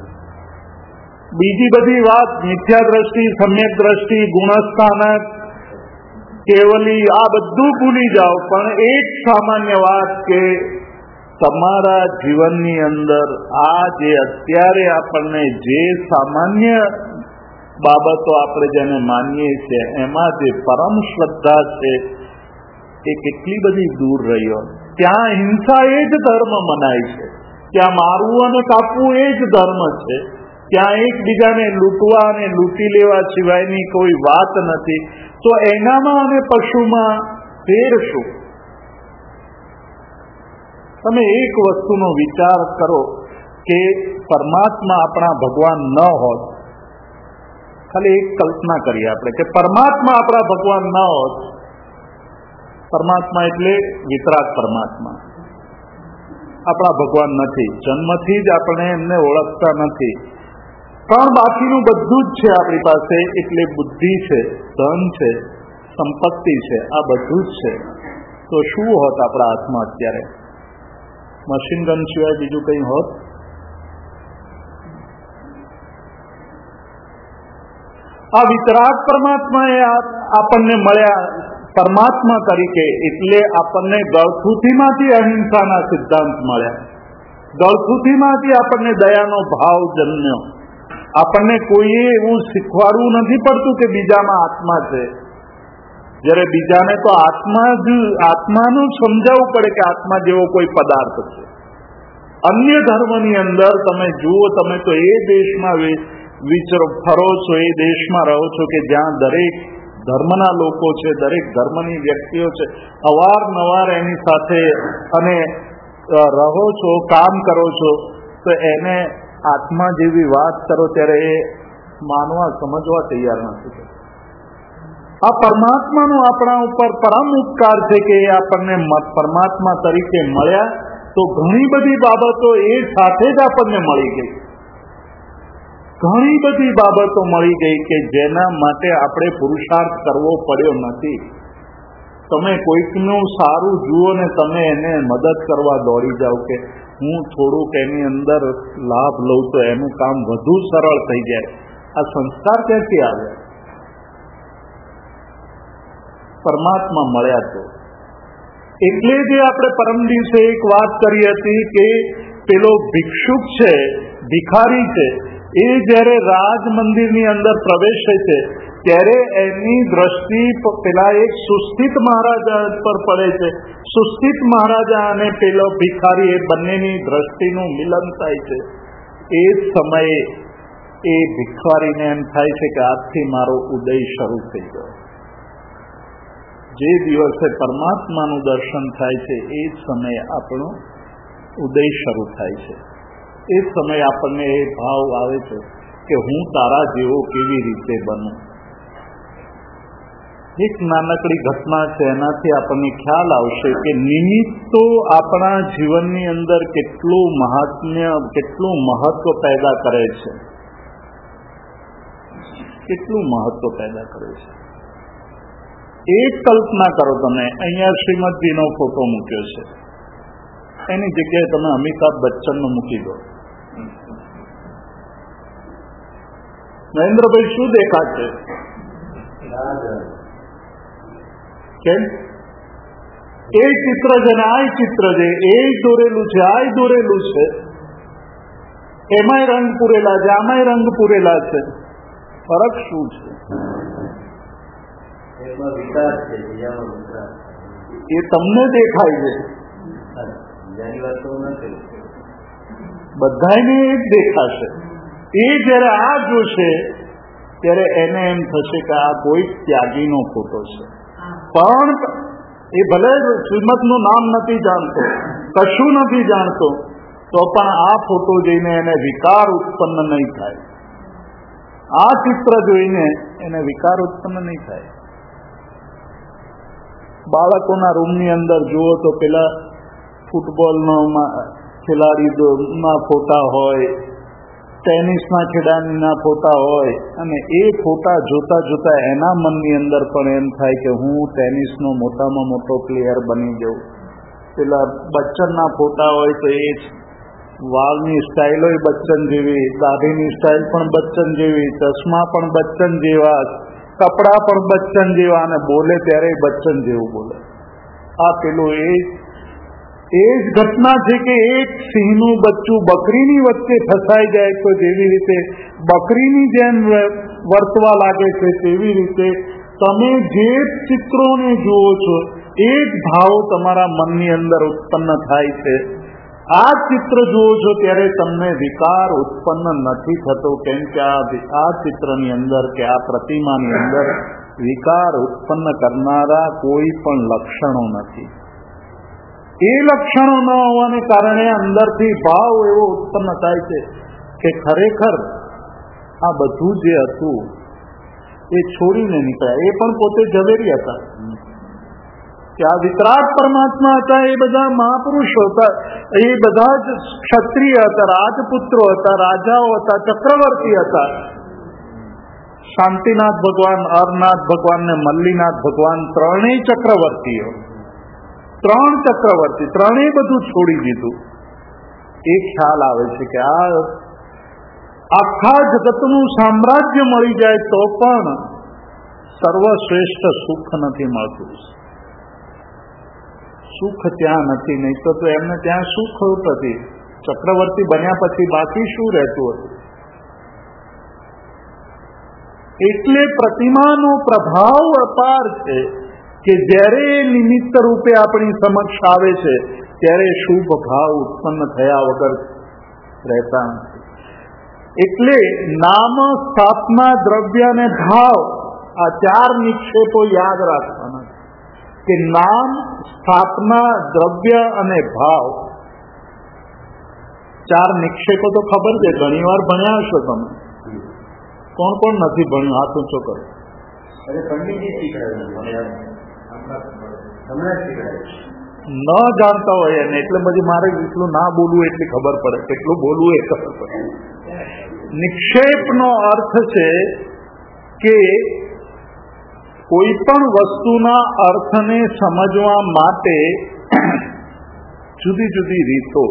બીજી બધી વાત મિથ્યા દ્રષ્ટિ, સમ્યક દ્રષ્ટિ, ગુણસ્થાનક, કેવલી, આ બધું ભૂલી જાઓ. પણ એક સામાન્ય વાત કે તમારા જીવનની અંદર આ જે અત્યારે આપણને જે સામાન્ય બાબતો આપણે જેને માનીએ છીએ એમાં જે પરમ શ્રદ્ધા છે એ કેટલી બધી દૂર રહ્યો. ત્યાં હિંસા એ જ ધર્મ મનાય છે. ત્યાં મારવું અને કાપવું એ જ ધર્મ છે. ત્યાં એકબીજાને લૂંટવા અને લૂંટી લેવા સિવાયની કોઈ વાત નથી. તો એનામાં અને પશુમાં ફેર શું? તમે એક વસ્તુનો વિચાર કરો કે પરમાત્મા આપણા ભગવાન ન હોત, ખાલી એક કલ્પના કરીએ આપણે કે પરમાત્મા આપણા ભગવાન ન હોત. પરમાત્મા એટલે વિતરાગ પરમાત્મા આપણા ભગવાન નથી. જન્મથી જ આપણે એમને ઓળખતા નથી, પણ બાકીનું બધું જ છે આપણી પાસે. એટલે બુદ્ધિ છે, ધન છે, સંપત્તિ છે, આ બધું જ છે. તો શું હોત આપણા હાથમાં અત્યારે? મશીન ગન સિવાય બીજું કંઈ હોત? આ વિતરાગ પરમાત્માએ આપણને મળ્યા પરમાત્મા તરીકે, એટલે આપણને ગળથુથીમાંથી અહિંસાના સિદ્ધાંત મળ્યા. ગળથુથીમાંથી આપણને દયાનો ભાવ જન્મ્યો. આપણને કોઈએ એવું શીખવાડવું નથી પડતું કે બીજામાં આત્મા છે. જ્યારે બીજાને તો આત્માનું સમજાવવું પડે કે આત્મા જેવો કોઈ પદાર્થ છે. અન્ય ધર્મની અંદર તમે જુઓ, તમે તો એ દેશમાં ફરો છો, એ દેશમાં રહો છો કે જ્યાં દરેક ધર્મના લોકો છે, દરેક ધર્મની વ્યક્તિઓ છે. અવારનવાર એની સાથે અને રહો છો, કામ કરો છો, તો એને આત્મા જેવી વાત કરો ત્યારે એ માનવા સમજવા તૈયાર નથી. આ પરમાત્માનો આપણા ઉપર પરમ ઉપકાર છે કે એ આપણને પરમાત્મા તરીકે મળ્યા. તો ઘણી બધી બાબતો એ સાથે જ આપણને મળી ગઈ. ઘણી બધી બાબતો મળી ગઈ કે જેના માટે આપણે પુરુષાર્થ કરવો પડ્યો નથી. તમે કોઈકનું સારું જુઓ ને તમે એને મદદ કરવા દોડી જાઓ કે હું થોડુંક એની અંદર લાભ લઉં તો એનું કામ વધુ સરળ થઈ જાય. આ સંસ્કાર ક્યાંથી આવે? પરમાત્મા મળ્યા તો. એટલે જે આપણે પરમ દિવસે એક વાત કરી હતી કે પેલો ભિક્ષુક છે, ભિખારી છે, એ જ્યારે રાજ મંદિરની અંદર પ્રવેશે છે ત્યારે એની દ્રષ્ટિ પેલા એક સુસ્થિત મહારાજા પર પડે છે. સુસ્થિત મહારાજા અને પેલો ભિખારી એ બંનેની દ્રષ્ટિનું મિલન થાય છે. એ જ સમયે એ ભિખારીને એમ થાય છે કે આજથી મારો ઉદય શરૂ થઈ ગયો. જે દિવસે પરમાત્માનું દર્શન થાય છે એ જ સમયે આપણો ઉદય શરૂ થાય છે. એ સમયે આપણને એ ભાવ આવે છે કે હું તારા જેવો કેવી રીતે બનું. એક નાનકડી ઘટના છે, એનાથી આપણને ખ્યાલ આવશે કે નિમિત્તો આપણા જીવનની અંદર કેટલું મહાત્મ્ય, કેટલું મહત્વ પેદા કરે છે. કેટલું મહત્વ પેદા કરે છે. એક કલ્પના કરો તમે, અહીંયા શ્રીમદજીનો ફોટો મૂક્યો છે, એની જગ્યાએ તમે અમિતાભ બચ્ચનનો મૂકી દો. મહેન્દ્રભાઈ શું દેખાશે? કેમ? એ ચિત્ર છે ને આ ચિત્ર છે, એ દોરેલું છે, આ દોરેલું છે, એમાંય રંગ પૂરેલા છે, આમાંય રંગ પૂરેલા છે. ફરક શું છે? એ તમને દેખાય છે, બધાને એ જ દેખાશે. એ જયારે આ જોશે ત્યારે એને એમ થશે કે આ કોઈ ત્યાગીનો ફોટો છે. પણ એ ભલે શ્રીમદનું નામ નથી જાણતો, કશું નથી જાણતો, તો પણ આ ફોટો જોઈને એને વિકાર ઉત્પન્ન નહીં થાય. આ ચિત્ર જોઈને એને વિકાર ઉત્પન્ન નહીં થાય. બાળકોના રૂમની અંદર જુઓ તો પેલા ફૂટબોલનો ખેલાડીના ફોટા હોય, ટેનિસના ખેલાડીના ફોટા હોય, અને એ ફોટા જોતા જોતા એના મનની અંદર પણ એમ થાય કે હું ટેનિસનો મોટામાં મોટો પ્લેયર બની જાઉં. પેલા બચ્ચનના ફોટા હોય તો એ વાળની સ્ટાઇલો બચ્ચન જેવી, દાઢીની સ્ટાઇલ પણ બચ્ચન જેવી, ચશ્મા પણ બચ્ચન જેવા, કપડા પણ બચ્ચન જેવા, અને બોલે ત્યારે બચ્ચન જેવું બોલે. આ પેલું એ જ ઘટના છે કે એક સિંહનું બચ્ચું બકરીની વચ્ચે ફસાઈ જાય તો જેવી રીતે બકરીની જેમ વર્તવા લાગે છે, તેવી રીતે તમે જે ચિત્રોને જુઓ છો એ જ ભાવ તમારા મનની અંદર ઉત્પન્ન થાય છે. આ ચિત્ર જુઓ છો ત્યારે તમને વિકાર ઉત્પન્ન નથી થતો, કેમ કે આ ચિત્રની અંદર કે આ પ્રતિમાની અંદર વિકાર ઉત્પન્ન કરનારા કોઈ પણ લક્ષણો નથી. એ લક્ષણો ન હોવાને કારણે અંદરથી ભાવ એવો ઉત્પન્ન થાય છે કે ખરેખર આ બધું જે હતું એ છોડીને નીકળ્યા. એ પણ પોતે ઝવેરી હતા કે આ વિતરાગ પરમાત્મા હતા, એ બધા મહાપુરુષો હતા, એ બધા જ ક્ષત્રિય હતા, રાજપુત્રો હતા, રાજાઓ હતા, ચક્રવર્તી હતા. શાંતિનાથ ભગવાન, અરનાથ ભગવાન ને મલ્લીનાથ ભગવાન ત્રણેય ચક્રવર્તીઓ, ત્રણેય બધું છોડી દીધું. એ ખ્યાલ આવે છે કે આ આખા જગતનું સામ્રાજ્ય મળી જાય તો પણ સર્વશ્રેષ્ઠ સુખ નથી મળતું. સુખ ત્યાં નથી, નહીં તો એમને ત્યાં સુખ હતું. ચક્રવર્તી બન્યા પછી બાકી શું રહેતું હતું? એટલે પ્રતિમાનો પ્રભાવ અપાર છે કે જ્યારે નિમિત્ત રૂપે આપણી સમક્ષ આવે છે ત્યારે શુભ ભાવ ઉત્પન્ન થયા વગર રહેતા નથી. એટલે નામ, સ્થાપના, દ્રવ્ય અને ભાવ, આ ચાર નિક્ષેપો યાદ રાખવાના કે નામ, સ્થાપના, દ્રવ્ય અને ભાવ, ચાર નિક્ષેપો તો ખબર છે, ઘણી વાર ભણ્યા હશો તમે. કોણ કોણ નથી ભણ્યું? હાથ ઊંચો કરો. ન જાણતા હોય એને એટલે પછી મારે એટલું ના બોલવું એટલી ખબર પડે, કેટલું બોલવું એ ખબર પડે. નિક્ષેપનો અર્થ છે કે કોઈ પણ વસ્તુના અર્થને સમજવા માટે જુદી જુદી રીતો.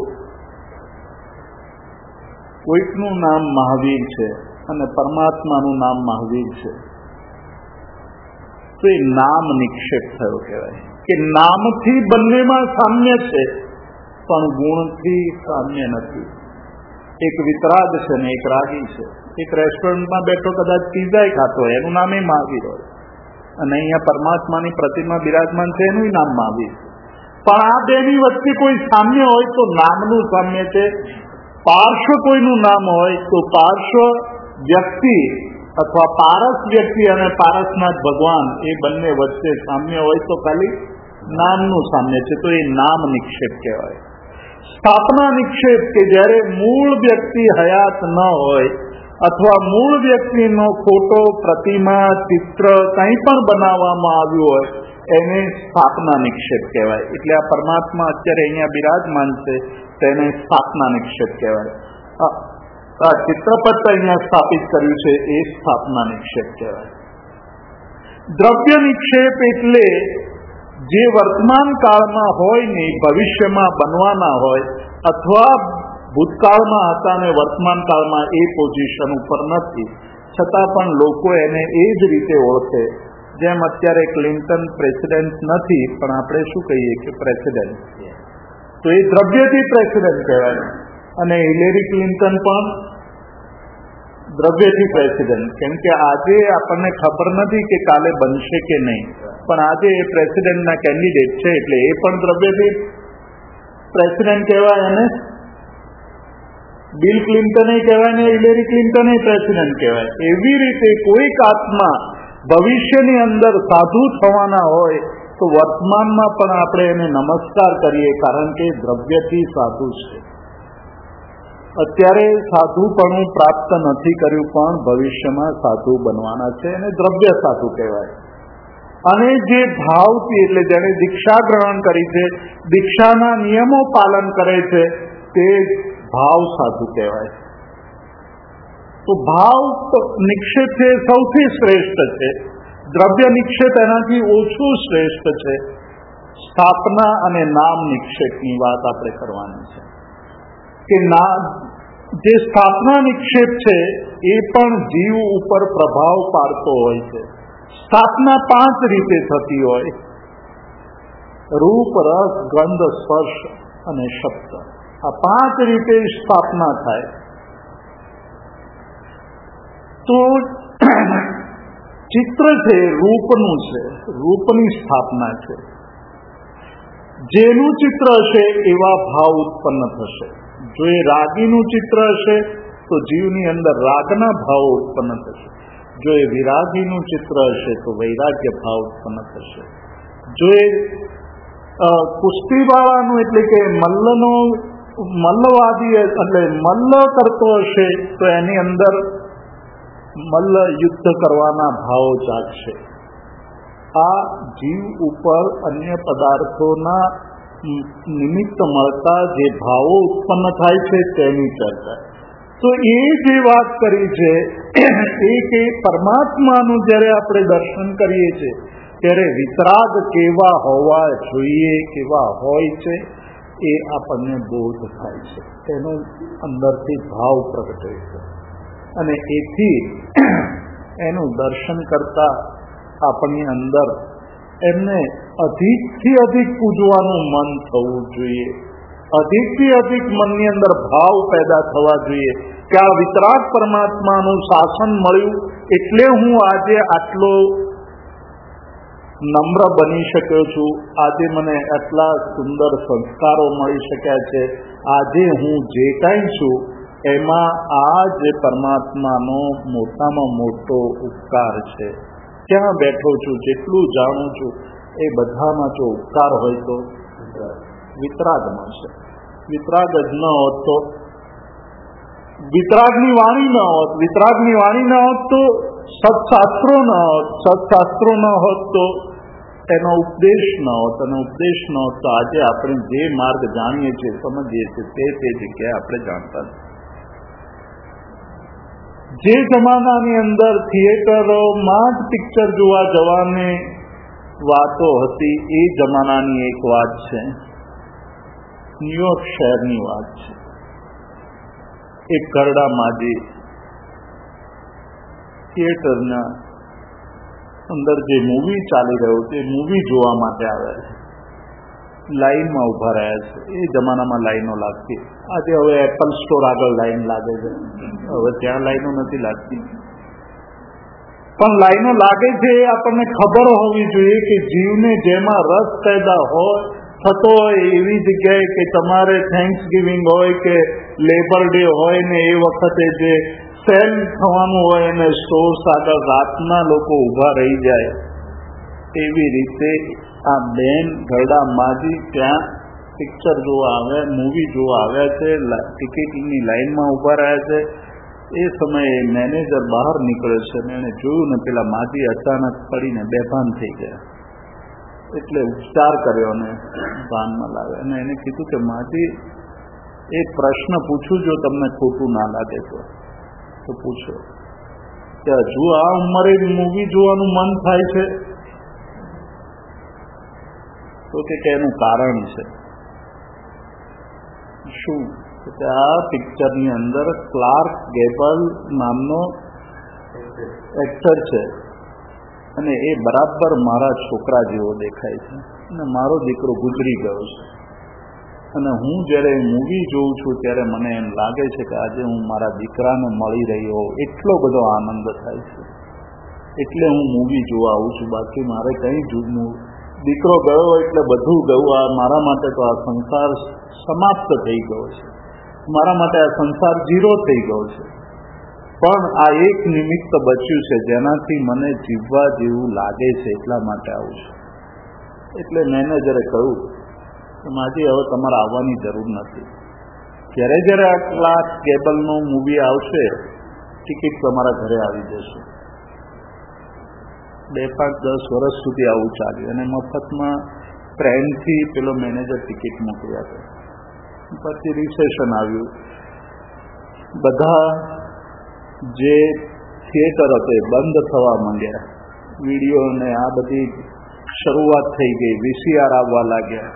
કોઈકનું નામ મહાવીર છે અને પરમાત્માનું નામ મહાવીર છે, તો એ નામ નિક્ષેપ થયો કહેવાય કે નામથી બંનેમાં સામ્ય છે પણ ગુણથી સામ્ય નથી. એક વિતરાગ છે ને એક રાગી છે. એક રેસ્ટોરન્ટમાં બેઠો કદાચ પીઝા ખાતો હોય, એનું નામ એ મહાવીર હોય, અને અહીંયા પરમાત્માની પ્રતિમા બિરાજમાન છે, એનું નામ મહાવીર. પણ આ બેની વચ્ચે કોઈ સામ્ય હોય તો નામનું સામ્ય છે. પાર્શ્વ કોઈનું નામ હોય તો પાર્શ્વ વ્યક્તિ અથવા પારસ વ્યક્તિ અને પારસનાથ ભગવાન, એ બંને વચ્ચે સામ્ય હોય તો ખાલી નામનું સામ્ય છે, તો એ નામ નિક્ષેપ કહેવાય. સ્થાપના નિક્ષેપ કે જ્યારે મૂળ વ્યક્તિ હયાત ન હોય અથવા મૂળ વ્યક્તિનો ફોટો, પ્રતિમા, ચિત્ર કંઈ પણ બનાવવામાં આવ્યું હોય એને સ્થાપના નિક્ષેપ કહેવાય. એટલે આ પરમાત્મા અત્યારે અહીંયા બિરાજમાન છે તેને સ્થાપના નિક્ષેપ કહેવાય. આ ચિત્રપટ અહીંયા સ્થાપિત કર્યું છે એ સ્થાપના નિક્ષેપ કહેવાય. દ્રવ્ય નિક્ષેપ એટલે જે વર્તમાન કાળમાં હોય ને ભવિષ્યમાં બનવાના હોય, અથવા ભૂતકાળમાં હતા ને વર્તમાન કાળમાં એ પોઝિશન ઉપર નથી, છતાં પણ લોકો એને એ જ રીતે ઓળખે. જેમ અત્યારે ક્લિન્ટન પ્રેસિડેન્ટ નથી પણ આપણે શું કહીએ કે પ્રેસિડેન્ટ, તો એ દ્રવ્યથી પ્રેસિડેન્ટ કહેવાય. અને હિલેરી ક્લિન્ટન પણ દ્રવ્યથી પ્રેસિડેન્ટ, કેમ કે આજે આપણને ખબર નથી કે કાલે બનશે કે નહીં, પણ આજે એ પ્રેસિડેન્ટના કેન્ડિડેટ છે એટલે એ પણ દ્રવ્યથી પ્રેસિડેન્ટ કહેવાય. અને બિલ ક્લિન્ટને કહેવાય ને હિલેરી ક્લિન્ટને પ્રેસિડેન્ટ કહેવાય. એવી રીતે કોઈક આત્મા ભવિષ્યની અંદર સાધુ થવાના હોય તો વર્તમાનમાં પણ આપણે એને નમસ્કાર કરીએ, કારણ કે દ્રવ્યથી સાધુ છે. અત્યારે સાધુપણું પ્રાપ્ત નથી કર્યું પણ ભવિષ્યમાં સાધુ બનવાના છે, એને દ્રવ્ય સાધુ કહેવાય. અને જે ભાવથી, એટલે જેને દીક્ષા ગ્રહણ કરી છે, દીક્ષાના નિયમો પાલન કરે છે, તે ભાવ સાધુ કહેવાય. તો ભાવ નિક્ષેપ છે સૌથી શ્રેષ્ઠ છે. દ્રવ્ય નિક્ષેપ એનાથી ઓછું શ્રેષ્ઠ છે. સ્થાપના અને નામ નિક્ષેપની વાત આપણે કરવાની છે કે જે સ્થાપના નિક્ષેપ છે એ પણ જીવ ઉપર પ્રભાવ પાડતો હોય છે. સ્થાપના 5 રીતે થતી હોય: રૂપ, રસ, ગંધ, સ્પર્શ અને શબ્દ. આ 5 રીતે સ્થાપના થાય. તો ચિત્ર છે રૂપનું છે, રૂપની સ્થાપના છે. જેનું ચિત્ર હશે એવા ભાવ ઉત્પન્ન થશે. જો એ રાગીનું ચિત્ર હશે તો જીવની અંદર રાગના ભાવ ઉત્પન્ન થશે. જો એ વિરાગીનું ચિત્ર હશે તો વૈરાગ્ય ભાવ ઉત્પન્ન થશે. જો એ કુસ્તીવાળાનું એટલે કે મલ્લવાદી એટલે મલ્લ કરતો હશે તો એની અંદર મલ્લ યુદ્ધ કરવાના ભાવો જાગશે. આ જીવ ઉપર અન્ય પદાર્થોના નિમિત્ત મળતા જે ભાવો ઉત્પન્ન થાય છે તેની ચર્ચા. તો એ જે વાત કરી છે એ કે પરમાત્માનું જ્યારે આપણે દર્શન કરીએ છીએ ત્યારે વિતરાગ કેવા હોવા જોઈએ, કેવા હોય છે એ આપણને બોધ થાય છે. એનો અંદરથી ભાવ પ્રગટે છે અને એથી એનું દર્શન કરતા આપણી અંદર એમને અધિકથી અધિક પૂજવાનું મન થવું જોઈએ. અધિકથી અધિક મનની અંદર ભાવ પેદા થવા જોઈએ કે આ વિતરાગ પરમાત્માનું શાસન મળ્યું એટલે હું આજે આટલો નમ્ર બની શક્યો છું, આજે મને આટલા સુંદર સંસ્કારો મળી શક્યા છે, આજે હું જે કાંઈ છું એમાં આ જે પરમાત્માનો મોટામાં મોટો ઉપકાર છે. ક્યાં બેઠો છું, જેટલું જાણું છું એ બધામાં જો ઉપકાર હોય તો વિતરાગ મળશે. વિતરાગ જ ન હોત તો વિતરાગની વાણી ન હોત, વિતરાગની વાણી ન હોત તો સત્શાસ્ત્રો ન હોત, સત્શાસ્ત્રો ન હોત તો એનો ઉપદેશ ન હોત, અને ઉપદેશ ન હોત તો આજે આપણે જે માર્ગ જાણીએ છીએ, સમજીએ છીએ તે જગ્યાએ આપણે જાણતા નથી. જે જમાનાની અંદર થિયેટરોમાં જ પિક્ચર જોવા જવાની વાતો હતી એ જમાનાની એક વાત છે. ન્યુયોર્ક શહેરની વાત છે. એક ઘરડા માજી થિયેટરના અંદર જે મૂવી ચાલી રહ્યું છે મૂવી જોવા માટે આવ્યા છે. લાઈનમાં ઉભા રહ્યા છે. એ જમાનામાં લાઈનો લાગતી. આજે હવે એપલ સ્ટોર આગળ લાઈન લાગે છે, હવે ત્યાં લાઈનો નથી લાગતી. પણ લાઈનો લાગે છે એ આપણને ખબર હોવી જોઈએ કે જીવને જેમાં રસ પેદા થતો હોય એવી જગ્યાએ કે તમારે થેન્ક્સ ગિવિંગ હોય કે લેબર ડે હોય ને એ વખતે જે સેલ થવાનું હોય અને સ્ટોર્સ આગળ રાતના લોકો ઊભા રહી જાય, એવી રીતે આ બેન ઘરડા માજી ત્યાં પિક્ચર જોવા આવ્યા, મૂવી જોવા આવ્યા છે, ટિકિટની લાઈનમાં ઊભા રહ્યા છે. એ સમયે મેનેજર બહાર નીકળ્યો છે અને એને જોયું ને પેલા માજી અચાનક પડીને બેભાન થઈ ગયા. એટલે ઉપચાર કર્યો અને ભાનમાં લાવ્યા અને એને કીધું કે માજી એક પ્રશ્ન પૂછું, જો તમને ખોટું ના લાગે તો પૂછો કે હજુ આ ઉંમરે મૂવી જોવાનું મન થાય છે? તો કે એનું કારણ છે શું? કે આ પિક્ચરની અંદર ક્લાર્ક ગેબલ નામનો એક્ટર છે અને એ બરાબર મારા છોકરા જેવો દેખાય છે અને મારો દીકરો ગુજરી ગયો છે અને હું જ્યારે મૂવી જોઉં છું ત્યારે મને એમ લાગે છે કે આજે હું મારા દીકરાને મળી રહ્યો, એટલો બધો આનંદ થાય છે. એટલે હું મૂવી જોવા આવું છું. બાકી મારે કંઈ જૂનું દીકરો ગયો એટલે બધું ગયું. આ મારા માટે તો આ સંસાર સમાપ્ત થઈ ગયો છે, મારા માટે આ સંસાર ઝીરો થઈ ગયો છે. પણ આ એક નિમિત્ત બચ્યું છે જેનાથી મને જીવવા જેવું લાગે છે, એટલા માટે આવું છે. એટલે મેનેજરે કહ્યું કે માજી હવે તમારે આવવાની જરૂર નથી. જ્યારે જ્યારે આ ક્લાર્ક ગેબલનું મૂવી આવશે ટિકિટ તમારા ઘરે આવી જશે. 2-5-10 વર્ષ સુધી આવું ચાલ્યું અને મફતમાં પ્રેમથી પેલો મેનેજર ટિકિટ મોકલી આપે. પછી રિસેશન આવ્યું. બધા જે થિયેટર હતો એ બંધ થવા માંડ્યા. વિડીયો ને આ બધી શરૂઆત થઈ ગઈ. VCR આવવા લાગ્યા.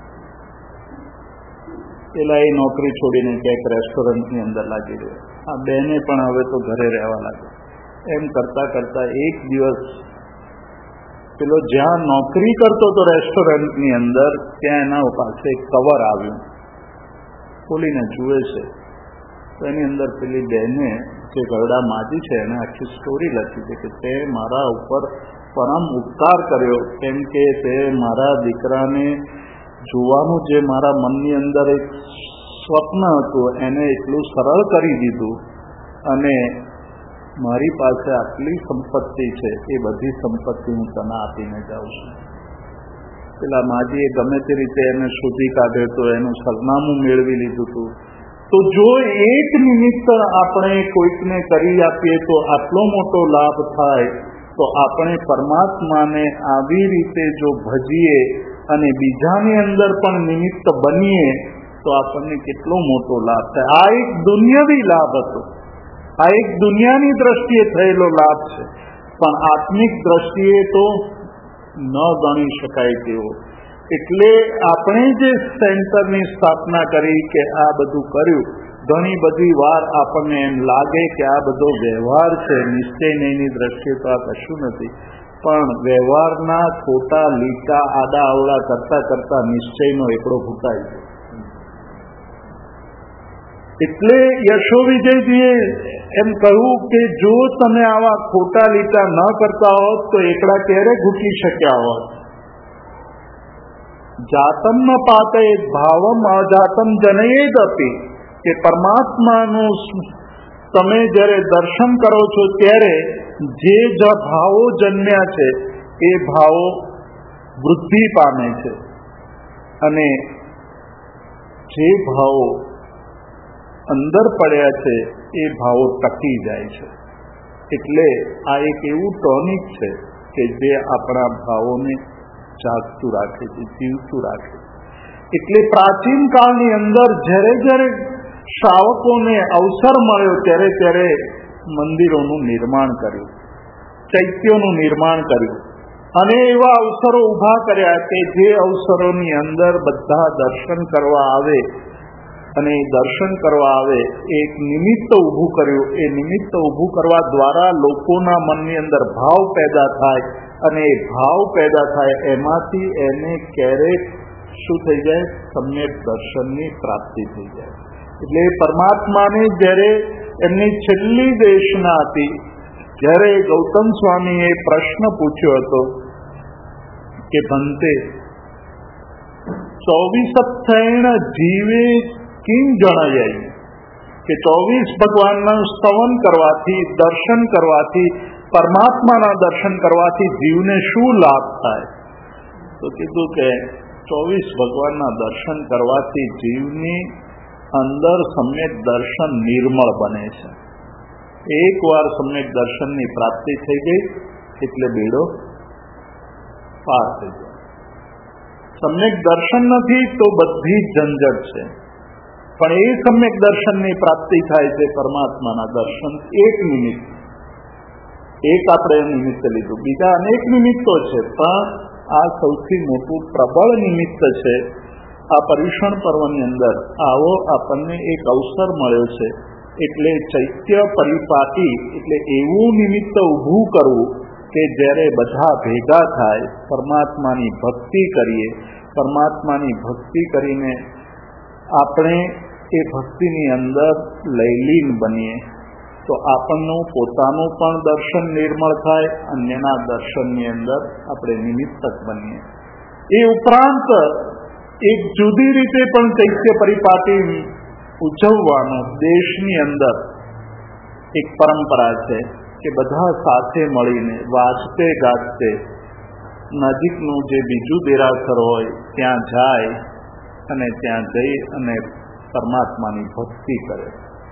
પેલા એ નોકરી છોડીને ક્યાંક રેસ્ટોરન્ટની અંદર લાગી ગયો. આ બેને પણ હવે તો ઘરે રહેવા લાગ્યો. એમ કરતા કરતા એક દિવસ પેલો જ્યાં નોકરી કરતો હતો રેસ્ટોરન્ટની અંદર, ત્યાં એના પાસે કવર આવ્યું. ખોલીને જુએ છે તો એની અંદર પેલી બહેને, જે ઘરડા માજી છે, એને આખી સ્ટોરી લખી છે કે તે મારા ઉપર પરમ ઉપકાર કર્યો, કેમ કે તે મારા દીકરાને જોવાનું જે મારા મનની અંદર એક સ્વપ્ન હતું એને એટલું સરળ કરી દીધું અને મારી પાસે આટલી સંપત્તિ છે, એ બધી સંપત્તિ હું તને આપીને જાઉં છું. પેલા માજીએ ગમે તે રીતે એને શોધી કાઢ્યો તો એનું સરનામું મેળવી લીધું હતું. તો જો એક નિમિત્ત આપણે કોઈકને કરી આપીએ તો આટલો મોટો લાભ થાય, તો આપણે પરમાત્માને આવી રીતે જો ભજીએ અને બીજાની અંદર પણ નિમિત્ત બનીએ તો આપણને કેટલો મોટો લાભ થાય. આ એક દુનિયાવી લાભ હતો, આ એક દુનિયાની દ્રષ્ટિએ થયેલો લાભ છે, પણ આત્મિક દ્રષ્ટિએ તો ન ગણી શકાય તેવો. એટલે આપણે જે સેન્ટરની સ્થાપના કરી કે આ બધું કર્યું, ઘણી બધી વાર આપણને એમ લાગે કે આ બધો વ્યવહાર છે, નિશ્ચયની દ્રષ્ટિએ તો આ કશું નથી, પણ વ્યવહારના ખોટા લીટા આડા અવળા કરતા કરતા નિશ્ચયનો એકડો ફૂટાય છે. એટલે યશોવિજયજીએ એમ કહ્યું કે જો તમે આવા ખોટા લીટા ન કરતા હોત તો એકડા ક્યારે ઘૂટી શક્યા હોત. જાતમ ન પાતે ભાવમ અજાતમ જનયેદ અપી, કે પરમાત્માનું તમે જ્યારે દર્શન કરો છો ત્યારે જે ભાવો જન્મ્યા છે એ ભાવો વૃદ્ધિ પામે છે અને જે ભાવો અંદર પડ્યા છે એ ભાવો ટકી જાય છે. એટલે આ એક એવું ટોનિક છે કે જે આપણા ભાવોને જાગતું રાખે છે, જીવતું રાખે. એટલે પ્રાચીન કાળની અંદર જ્યારે જ્યારે શ્રાવકોને અવસર મળ્યો ત્યારે ત્યારે મંદિરોનું નિર્માણ કર્યું, ચૈત્યોનું નિર્માણ કર્યું અને એવા અવસરો ઊભા કર્યા કે જે અવસરોની અંદર બધા દર્શન કરવા આવે અને દર્શન કરવા આવે એક નિમિત્ત ઊભું કર્યું. એ નિમિત્ત ઊભું કરવા દ્વારા લોકોના મનની અંદર ભાવ પેદા થાય અને એ ભાવ પેદા થાય એમાંથી એને ક્યારેક શું થઈ જાય, સમ્યક દર્શનની પ્રાપ્તિ થઈ જાય. એટલે પરમાત્માને જ્યારે એમની છેલ્લી દેશના હતી જ્યારે ગૌતમ સ્વામીએ પ્રશ્ન પૂછ્યો હતો કે ભંતે 24 જીવે કિમ જણાય, કે 24 ભગવાનના સ્તવન કરવાથી, દર્શન કરવાથી, પરમાત્માના દર્શન કરવાથી જીવને શું લાભ થાય? તો કીધું કે 24 ભગવાનના દર્શન કરવાથી જીવની અંદર સમ્યક દર્શન નિર્મળ બને છે. એકવાર સમ્યક દર્શનની પ્રાપ્તિ થઈ ગઈ એટલે બેડો પાર થઈ જાય. સમ્યક દર્શન નથી તો બધી ઝંઝટ છે, પણ એ સમ્યક દર્શનની પ્રાપ્તિ થાય છે પરમાત્માના દર્શન. એક નિમિત્ત, એક આપણે નિમિત્ત લીધું, બીજા અનેક નિમિત્તો છે, પણ આ સૌથી મોટું પ્રબળ નિમિત્ત છે. આ પર્યુષણ પર્વની અંદર આવો આપણને એક અવસર મળ્યો છે. એટલે ચૈત્ય પરિપાટી એટલે એવું નિમિત્ત ઊભું કરવું કે જ્યારે બધા ભેગા થાય, પરમાત્માની ભક્તિ કરીએ, પરમાત્માની ભક્તિ કરીને આપણે એ ભક્તિની અંદર લયલીન બનીએ તો આપણનું પોતાનું પણ દર્શન નિર્મળ થાય, અન્યના દર્શનની અંદર આપણે નિમિત્તક બનીએ. એ ઉપરાંત એક જુદી રીતે પણ ચૈત્ય પરિપાટી ઉજવવાનો દેશની અંદર એક પરંપરા છે કે બધા સાથે મળીને વાજતે ગાજતે નજીકનું જે બીજું દેરાસર હોય ત્યાં જાય અને ત્યાં જઈ અને પરમાત્માની ભક્તિ કરે.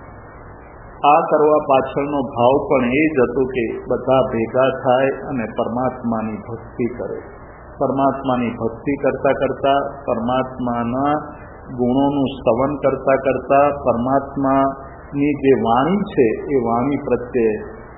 આ કરવા પાછળનો ભાવ પણ એ જ હતો કે બધા ભેગા થાય અને પરમાત્માની ભક્તિ કરે. પરમાત્માની ભક્તિ કરતા કરતા, પરમાત્માના ગુણોનું સ્તવન કરતા કરતા, પરમાત્માની જે વાણી છે એ વાણી પ્રત્યે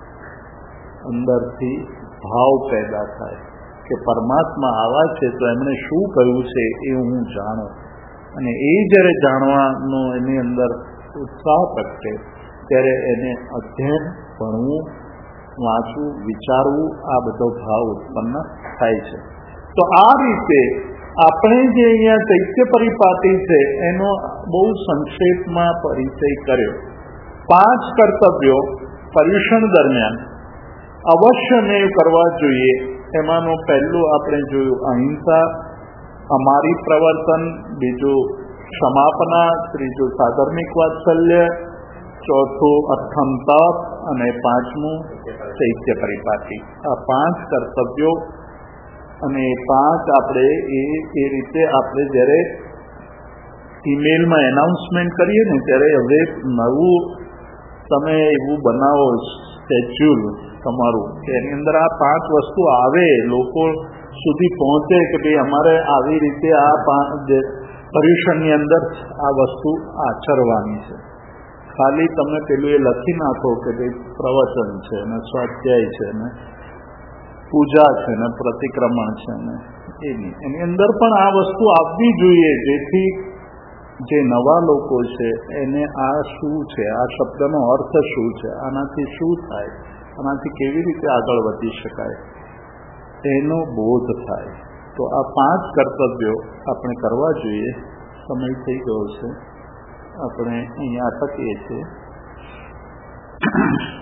અંદરથી ભાવ પેદા થાય કે પરમાત્મા આવા છે તો એમણે શું કહ્યું છે એ હું જાણું. અને એ જ્યારે જાણવાનો એની અંદર ઉત્સાહ પ્રગટે ત્યારે એને અધ્યયન, ભણવું, વાંચવું, વિચારવું, આ બધો ભાવ ઉત્પન્ન થાય છે. તો આ રીતે આપણે જે અહીંયા ચૈત્ય પરિપાટી છે એનો બહુ સંક્ષેપમાં પરિચય કર્યો. 5 કર્તવ્યો પર્યુષણ દરમિયાન અવશ્ય મેં કરવા જોઈએ. એમાંનું પહેલું આપણે જોયું અહિંસા, અમારી પ્રવર્તન, બીજું ક્ષમાપના, ત્રીજું સાધર્મિક વાત્સલ્ય, ચોથું અર્થમ તપ અને પાંચમું ચૈત્ય પરિપાટી. આ 5 કર્તવ્યો અને એ 5 આપણે એ રીતે આપણે જ્યારે ઈમેલમાં એનાઉન્સમેન્ટ કરીએ ને ત્યારે હવે નવું તમે એવું બનાવો શેડ્યુલ તમારું કે એની અંદર આ 5 વસ્તુ આવે, લોકો સુધી પહોંચે કે ભાઈ અમારે આવી રીતે આ પર્યુષણની અંદર આ વસ્તુ આચરવાની છે. ખાલી તમે પેલું એ લખી નાખો કે ભાઈ પ્રવચન છે ને સ્વાધ્યાય છે ને પૂજા છે ને પ્રતિક્રમણ છે ને એની અંદર પણ આ વસ્તુ આવવી જોઈએ, જેથી જે નવા લોકો છે એને આ શું છે, આ શબ્દનો અર્થ શું છે, આનાથી શું થાય, આનાથી કેવી રીતે આગળ વધી શકાય એનો બોધ થાય. તો આ 5 કર્તવ્યો આપણે કરવા જોઈએ. સમય થઈ ગયો છે, આપણે અહીંયા અટકીએ છીએ.